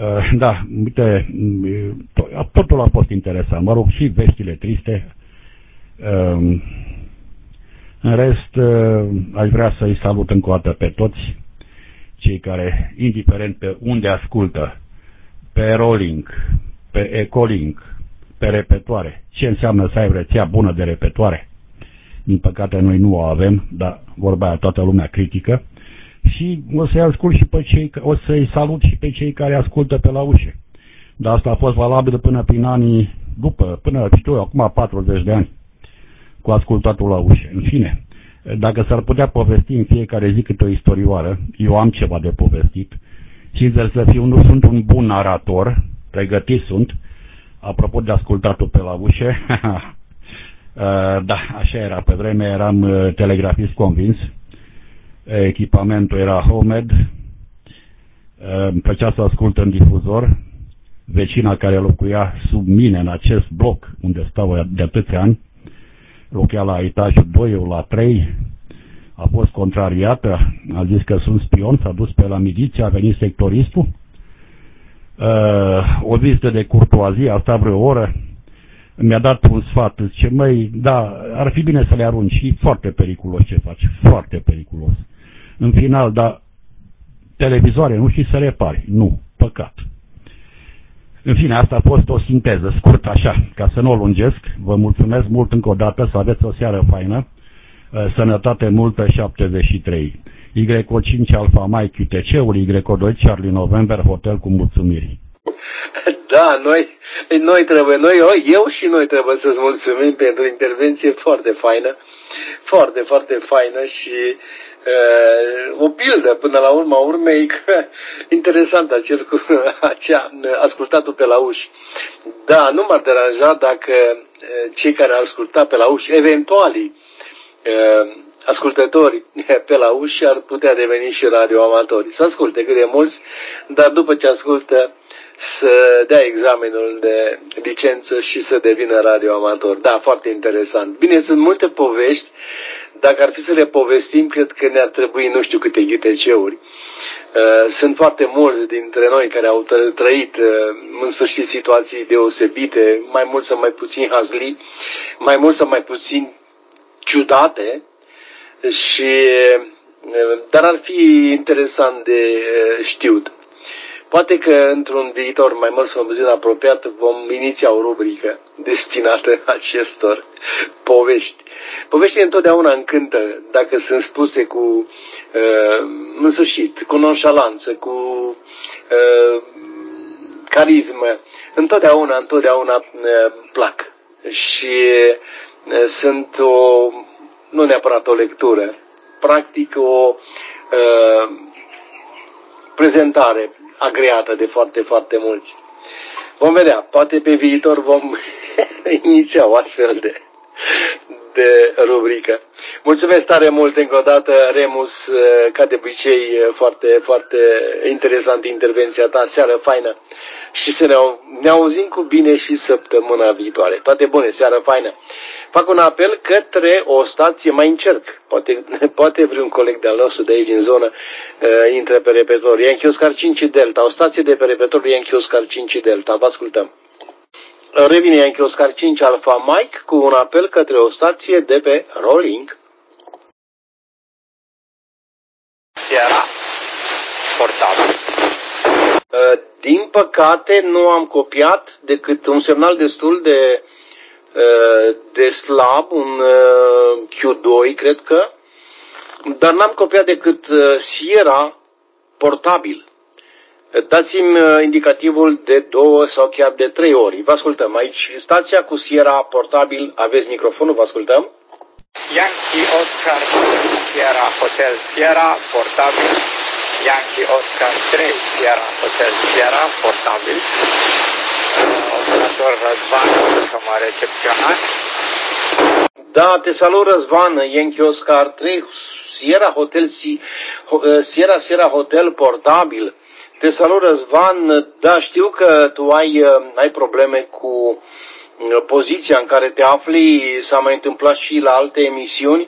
[SPEAKER 17] Da, uite, totul a fost interesant. Mă rog, și veștile triste În rest, aș vrea să-i salut încă o dată pe toți cei care, indiferent pe unde ascultă, pe Rolling, pe Ecolink, pe repetoare, ce înseamnă să ai rețea bună de repetoare. Din păcate noi nu o avem, dar vorba aia toată lumea critică. Și o să-i ascult și pe cei, o să-i salut și pe cei care ascultă pe la ușe. Dar asta a fost valabil până prin anii, după, până, știu eu, acum patruzeci de ani, cu ascultatul la ușe. În fine, dacă s-ar putea povesti în fiecare zi câte o istorioară, eu am ceva de povestit, sincer să fiu, nu sunt un bun narator, pregătit sunt, apropo de ascultatul pe la ușe, da, așa era, pe vreme eram telegrafist convins, echipamentul era Homed, îmi plăcea să ascult în difuzor, vecina care locuia sub mine în acest bloc unde stau de atâția ani, locuia la etajul doi, eu la trei, a fost contrariată, a zis că sunt spion, s-a dus pe la miliție, a venit sectoristul, o vizită de curtoazie, a stat vreo oră, mi-a dat un sfat, zice, măi, da, ar fi bine să le arunci, și foarte periculos ce faci, foarte periculos. În final, da, televizoare nu știi să repari, nu, păcat. În fine, asta a fost o sinteză scurtă așa, ca să nu o lungesc. Vă mulțumesc mult încă o dată, să aveți o seară faină, sănătate multă, șaptezeci și trei. Y O cinci Alfa Mike Q T C-ul, Y O doi Charlie November Hotel cu mulțumiri.
[SPEAKER 1] Da, noi, noi trebuie, noi, eu și noi trebuie să-ți mulțumim pentru intervenție foarte faină, foarte, foarte faină și uh, o pildă până la urma urmei, că interesant acel cu acea, ascultatul pe la uși. Da, nu m-ar deranja dacă cei care au ascultat pe la uși, eventualii uh, ascultători pe la uși, ar putea deveni și radioamatori. Să asculte cât de mulți, dar după ce ascultă să dea examenul de licență și să devină radioamator. Da, foarte interesant. Bine, sunt multe povești. Dacă ar fi să le povestim, cred că ne-ar trebui nu știu câte ghiteceuri. Sunt foarte mulți dintre noi care au trăit în sfârșit situații deosebite, mai mult sau mai puțin hazli, mai mult sau mai puțin ciudate, și, dar ar fi interesant de știut. Poate că într-un viitor mai mult sau puțin apropiat vom iniția o rubrică destinată acestor povești. Poveștile întotdeauna încântă dacă sunt spuse cu, uh, în sfârșit, cu nonșalanță, cu uh, carismă. Întotdeauna, întotdeauna uh, plac. Și uh, sunt o, nu neapărat o lectură, practic o uh, prezentare agreată de foarte, foarte mulți. Vom vedea, poate pe viitor vom iniția o astfel de, de rubrică. Mulțumesc tare mult încă o dată, Remus, ca de obicei, foarte, foarte interesantă intervenția ta, seară faină și să ne, ne auzim cu bine și săptămâna viitoare. Toate bune, seară faină. Fac un apel către o stație, mai încerc, poate, poate vreun coleg de-al nostru de aici în zonă uh, intră pe repetor. Yankee Oscar cinci Delta, o stație de pe repetor Yankee Oscar cinci Delta, vă ascultăm. Revine Yankee Oscar cinci Alfa Mike cu un apel către o stație de pe Rolling.
[SPEAKER 3] Sierra, portabil.
[SPEAKER 1] Uh, din păcate nu am copiat decât un semnal destul de de slab, un Q doi, cred că, dar n-am copiat decât Sierra portabil. Dați-mi indicativul de două sau chiar de trei ori. Vă ascultăm. Aici stația cu Sierra portabil. Aveți microfonul, vă ascultăm.
[SPEAKER 3] Yankee Oscar Sierra Hotel Sierra portabil. Yankee Oscar trei Sierra Hotel Sierra portabil. Operator Răzvan, că m-a recepționat.
[SPEAKER 1] Da, te salut Răzvan, Yankee Oscar trei, Sierra Hotel, Sierra Sierra Hotel portabil. Te salut Răzvan, da, știu că tu ai, ai probleme cu poziția în care te afli, s-a mai întâmplat și la alte emisiuni.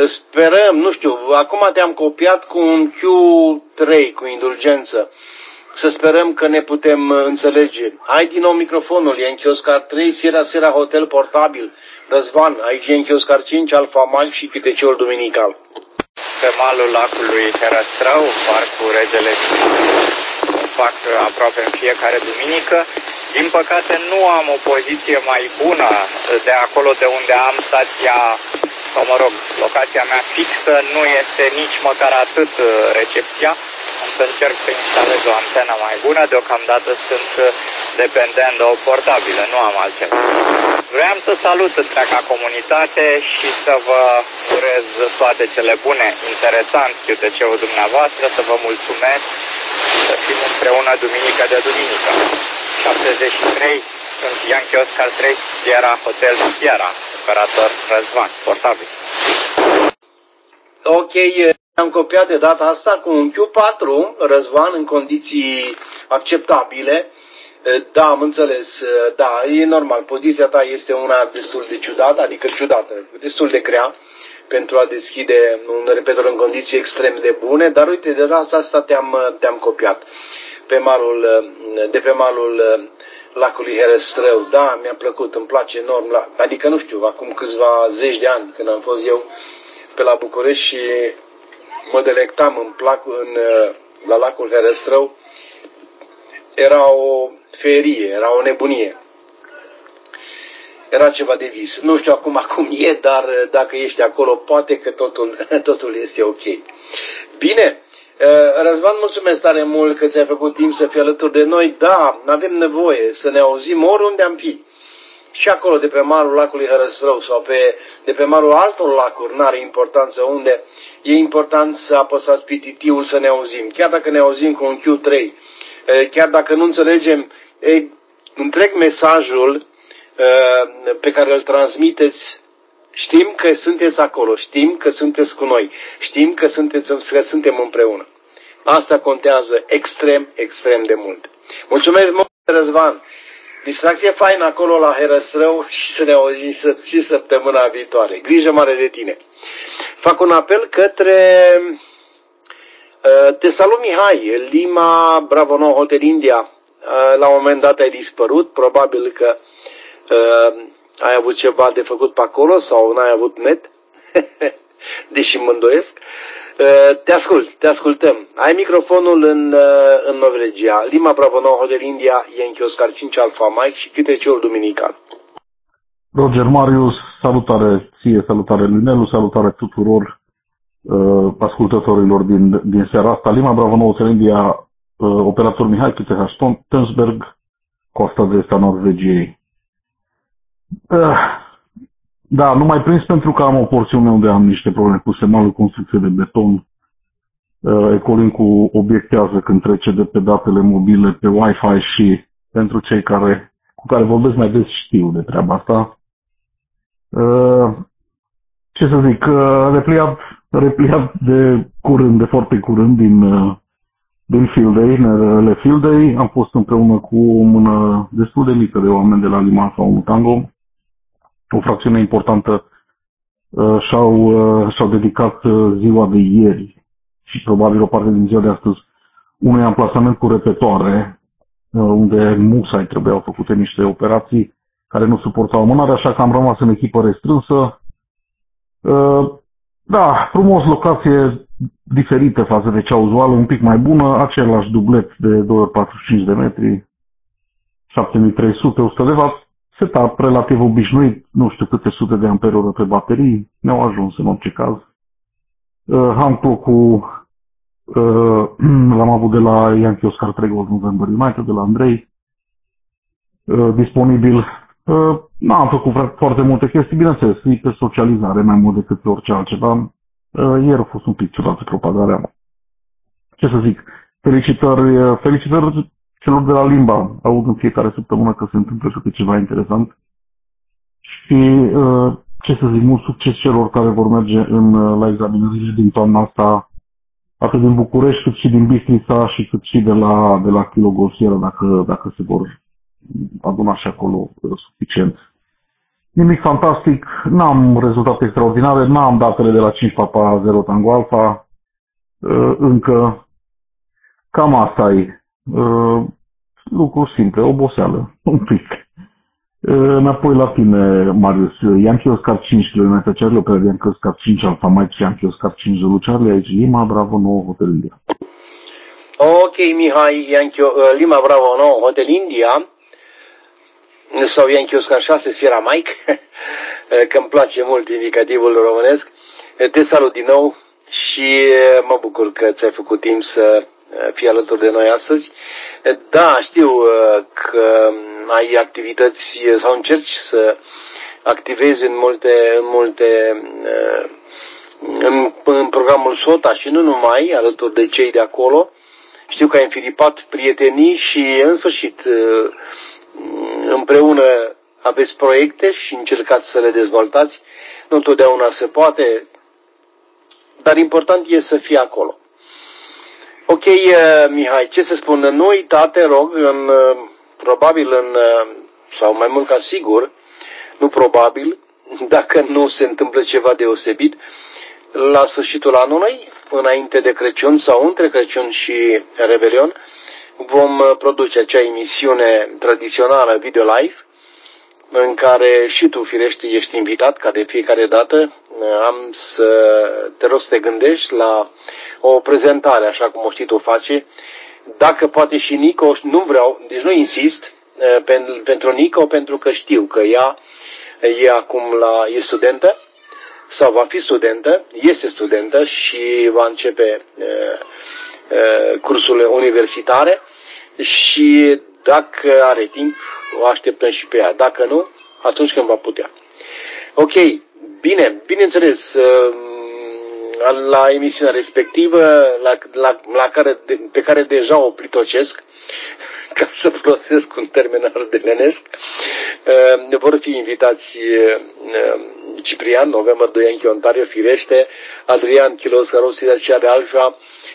[SPEAKER 1] Sperăm, nu știu, acum te-am copiat cu un Q trei, cu indulgență. Să sperăm că ne putem înțelege. Ai din nou microfonul, Yankee Oscar trei, Sierra Sierra Hotel portabil. Răzvan, aici Yankee Oscar cinci, Alfa Mike și câteceul duminical.
[SPEAKER 18] Pe malul lacului Herăstrău, parcul Regele fac aproape în fiecare duminică. Din păcate nu am o poziție mai bună de acolo de unde am stația, sau mă rog, locația mea fixă, nu este nici măcar atât recepția. Am să încerc să instalez o antenă mai bună, deocamdată sunt dependent de o portabilă, nu am altceva. Vreau să salut întreaga comunitate și să vă urez toate cele bune, interesant Q T C-ul dumneavoastră, să vă mulțumesc, să fim împreună duminică de duminică. șaptezeci și trei, sunt Yankee Oscar trei, Sierra Hotel Sierra, operator Răzvan, portabil.
[SPEAKER 1] Ok, am copiat de data asta cu un Q patru, Răzvan, în condiții acceptabile. Da, am înțeles, da, e normal, poziția ta este una destul de ciudată, adică ciudată, destul de grea pentru a deschide un repetor în condiții extrem de bune, dar uite, de data asta te-am te-am copiat pe malul, de pe malul lacului Herăstrău. Da, mi-a plăcut, îmi place enorm, adică nu știu, acum câțiva zeci de ani când am fost eu pe la București și mă delectam în plac, în, la lacul Herăstrău, era o ferie, era o nebunie. Era ceva de vis. Nu știu acum acum e, dar dacă ești acolo, poate că totul, totul este ok. Bine, Răzvan, mulțumesc tare mult că ți-ai făcut timp să fii alături de noi. Da, avem nevoie să ne auzim oriunde am fi. Și acolo, de pe malul lacului Herăstrău sau pe, de pe malul altor lacuri, n-are importanță unde, e important să apăsați pe titiul să ne auzim. Chiar dacă ne auzim cu un Q trei, chiar dacă nu înțelegem e, întreg mesajul pe care îl transmiteți, știm că sunteți acolo, știm că sunteți cu noi, știm că, sunteți, că suntem împreună. Asta contează extrem, extrem de mult. Mulțumesc mult, Răzvan! Distracție faină acolo la Herăstrău și să ne auzim și săptămâna viitoare. Grijă mare de tine! Fac un apel către Te salut, Mihai, Lima Bravo nouă Hotel India. La un moment dat ai dispărut, probabil că uh, ai avut ceva de făcut pe acolo sau n-ai avut net, deși mă îndoiesc. Uh, te ascult, te ascultăm. Ai microfonul în, uh, în Norvegia. Lima Bravo nouă Hotel India, Yankee Oscar cinci Alfa Mike și Q T C-ul duminical.
[SPEAKER 13] Roger Marius, salutare ție, salutare lui Nelu, salutare tuturor uh, ascultătorilor din, din seara asta. Lima Bravo nouă Hotel India, Uh, operator Mihai, Q T H Tønsberg, coasta de est a Norvegiei. Uh, da, nu mai prins pentru că am o porțiune unde am niște probleme cu semalul, construcție de beton. Uh, Ecolink-ul obiectează când trece de pe datele mobile pe Wi-Fi și pentru cei care, cu care vorbesc mai des știu de treaba asta. Uh, ce să zic, uh, repliat, repliat de curând, de foarte curând din uh, din Field Day, Nerele Field Day, am fost împreună cu o mână destul de mică de oameni de la Lima Alfa unu Tango. O fracțiune importantă uh, și-au, uh, și-au dedicat uh, ziua de ieri și probabil o parte din ziua de astăzi unui amplasament cu repetoare, uh, unde musai trebuiau făcute niște operații care nu suportau amânare, așa că am rămas în echipă restrânsă. Uh, da, frumos, locație diferită față de cea uzuală, un pic mai bună, același dublet de doi ori patruzeci și cinci de metri, șapte mii trei sute, o sută de watt, setup relativ obișnuit, nu știu câte sute de amperi oră pe baterii, ne-au ajuns în orice caz. Uh, Handclock-ul uh, l-am avut de la Yankee Oscar trei Gold November United, de la Andrei, uh, disponibil. Uh, n-am făcut foarte multe chestii, bineînțeles, e pe socializare mai mult decât pe orice altceva. Uh, ieri a fost un pic ciudată propagarea. Ce să zic, felicitări, felicitări celor de la Limba. Aud în fiecare săptămână că se întâmplă și ceva interesant. Și uh, ce să zic, mult succes celor care vor merge în, uh, la examinările din toamna asta, atât din București, cât și din Bistrița și cât și de la, de la Kilogosieră, dacă, dacă se vor aduna și acolo uh, suficient. Nimic fantastic, n-am rezultate extraordinare, n-am datele de la cinci Papa zero Tango Alpha, uh, încă cam asta e. Uh, lucruri simple, oboseală, un pic. Uh, înapoi la tine, Marius. Yankee Oscar cinci kilometri Charlie, opera de Yankee Oscar cinci Alfa Mike și Yankee Oscar cinci Zulu Charlie, aici Lima, Bravo, nouă Hotel India.
[SPEAKER 1] Ok, Mihai, Yankee, uh, Lima, Bravo, nouă Hotel India, sau Yankee Oscar șase Sierra Mike, că îmi place mult indicativul românesc. Te salut din nou și mă bucur că ți-ai făcut timp să fii alături de noi astăzi. Da, știu că ai activități sau încerci să activezi în multe, în multe în, în programul SOTA și nu numai, alături de cei de acolo. Știu că ai înfilipat prietenii și în sfârșit împreună aveți proiecte și încercați să le dezvoltați. Nu întotdeauna se poate, dar important e să fii acolo. Ok, Mihai, ce să spun? Nu uita, te rog, în, probabil în, sau mai mult ca sigur, nu probabil, dacă nu se întâmplă ceva deosebit, la sfârșitul anului, înainte de Crăciun sau între Crăciun și Revelion, vom produce acea emisiune tradițională Video Live, în care și tu, firește, ești invitat, ca de fiecare dată. Am să te rog să te gândești la o prezentare, așa cum o știi tu face. Dacă poate și Nico, nu vreau, deci nu insist pentru Nico, pentru că știu că ea e acum la, e studentă, sau va fi studentă, este studentă și va începe cursurile universitare și dacă are timp, o așteptăm și pe ea. Dacă nu, atunci când va putea. Ok, bine, bineînțeles, la emisiunea respectivă, la, la, la care, pe care deja o plitocesc, ca să folosesc un termen ardelenesc, vor fi invitați Ciprian, November doi Yankee Ontario, firește, Adrian Chilos, Rossi, Dacia de Alfa,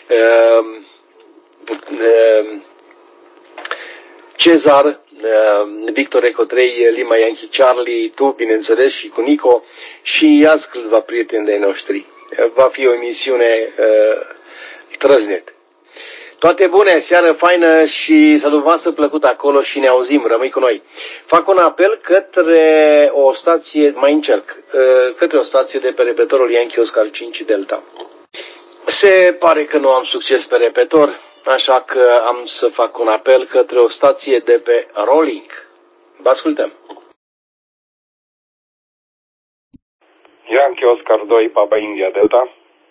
[SPEAKER 1] Cezar, Victor Eco trei, Lima Yankee Charlie, tu, bineînțeles, și cu Nico și alți câțiva prieteni de-ai noștri. Va fi o emisiune uh, trăznet. Toate bune, seară faină și să dumneavoastră plăcut acolo și ne auzim, rămâi cu noi. Fac un apel către o stație, mai încerc, uh, către o stație de pe repetorul Yankee Oscar cinci Delta. Se pare că nu am succes pe repetor, așa că am să fac un apel către o stație de pe Rolling. Vă ascultăm.
[SPEAKER 10] Yankee Oscar doi, Papa India Delta.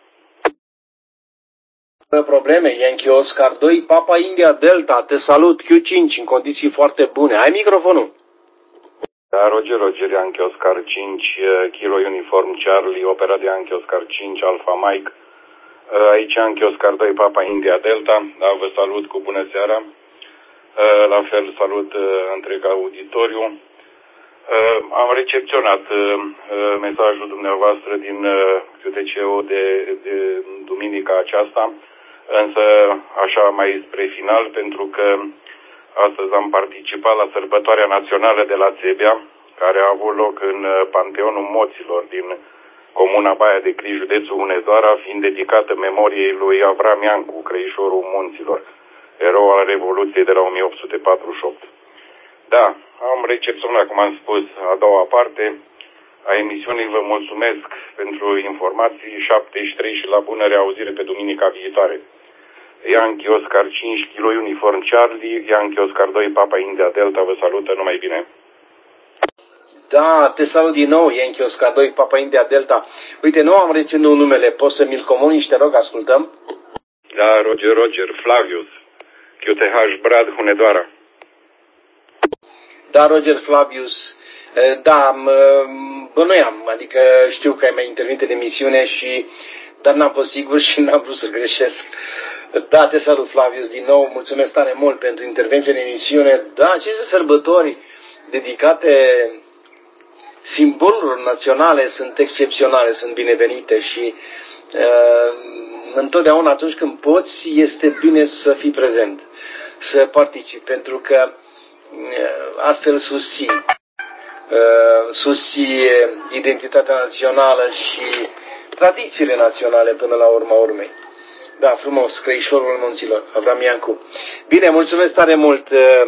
[SPEAKER 1] Probleme, Yankee Oscar doi, Papa India Delta, te salut, Q cinci, în condiții foarte bune. Ai microfonul?
[SPEAKER 10] Da, Roger, Roger, Yankee Oscar cinci, Kilo Uniform Charlie, opera de Yankee Oscar cinci, Alfa Mike. Aici Yankee Oscar doi, Papa India Delta, da, vă salut, cu bună seara. La fel, salut întreg auditoriu. Am recepționat mesajul dumneavoastră din Q T C-ul de, de duminica aceasta, însă așa mai spre final, pentru că astăzi am participat la sărbătoarea națională de la Țebea, care a avut loc în Panteonul Moților din Comuna Baia de Criș, județul Hunedoara, fiind dedicată memoriei lui Avram Iancu, Crăișorul Munților, erou al Revoluției de la o mie opt sute patruzeci și opt. Da, am recepționat, cum am spus, a doua parte a emisiunii. Vă mulțumesc pentru informații, șaptezeci și trei și la bună reauzire pe duminica viitoare. Yankee Oscar cinci, Kilo Uniform Charlie, Yankee Oscar doi, Papa India Delta, vă salută, numai bine.
[SPEAKER 1] Da, te salut din nou, Yankee Oscar doi, Papa India Delta. Uite, nu am reținut numele, poți să mi-l comunici, te rog, ascultăm?
[SPEAKER 10] Da, Roger, Roger, Flavius, Q T H Brad, Hunedoara.
[SPEAKER 1] Da, Roger, Flavius, da, bănuiam, adică știu că ai mai intervenit în emisiune și, dar n-am fost sigur și n-am vrut să greșesc. Da, te salut, Flavius, din nou, mulțumesc tare mult pentru intervenție în emisiune. Da, aceste sărbători dedicate simbolurilor naționale sunt excepționale, sunt binevenite și uh, întotdeauna atunci când poți este bine să fii prezent, să participi, pentru că uh, astfel susții, uh, susții identitatea națională și tradițiile naționale până la urma urmei. Da, frumos, Crăișorul Munților, Avram Iancu. Bine, mulțumesc tare mult,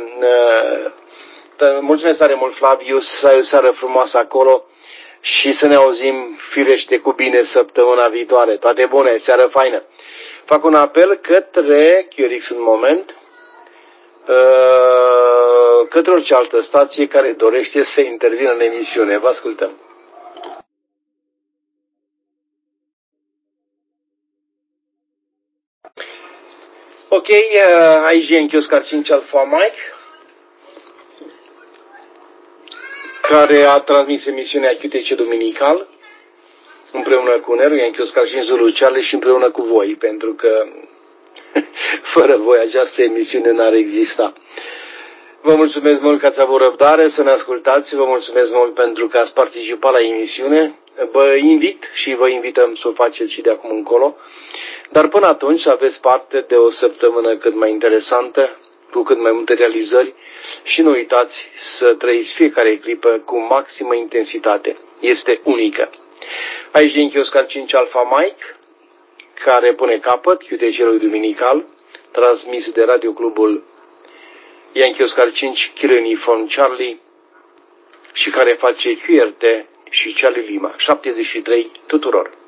[SPEAKER 1] mulțumesc tare mult, Flavius, să ai o seară frumoasă acolo și să ne auzim firește cu bine săptămâna viitoare. Toate bune, seară faină. Fac un apel către Q R X un moment, către orice altă stație care dorește să intervină în emisiune. Vă ascultăm. Ok, aici e în Oscar cinci Alpha Mike, care a transmis emisiunea Q T C Duminical, împreună cu Nelu, e în Oscar cinci Zulu Charlie și împreună cu voi, pentru că fără voi această emisiune n-ar exista. Vă mulțumesc mult că ați avut răbdare să ne ascultați, vă mulțumesc mult pentru că ați participat la emisiune. Vă invit și vă invităm să o faceți și de acum încolo. Dar până atunci să aveți parte de o săptămână cât mai interesantă, cu cât mai multe realizări și nu uitați să trăiți fiecare clipă cu maximă intensitate. Este unică. Aici din Oscar cinci Alpha Mike, care pune capăt Q T C-ului duminical, transmis de radioclubul Yankee Oscar cinci Kilo Uniform Charlie și care face Q R T și Charlie Lima șaptezeci și trei tuturor.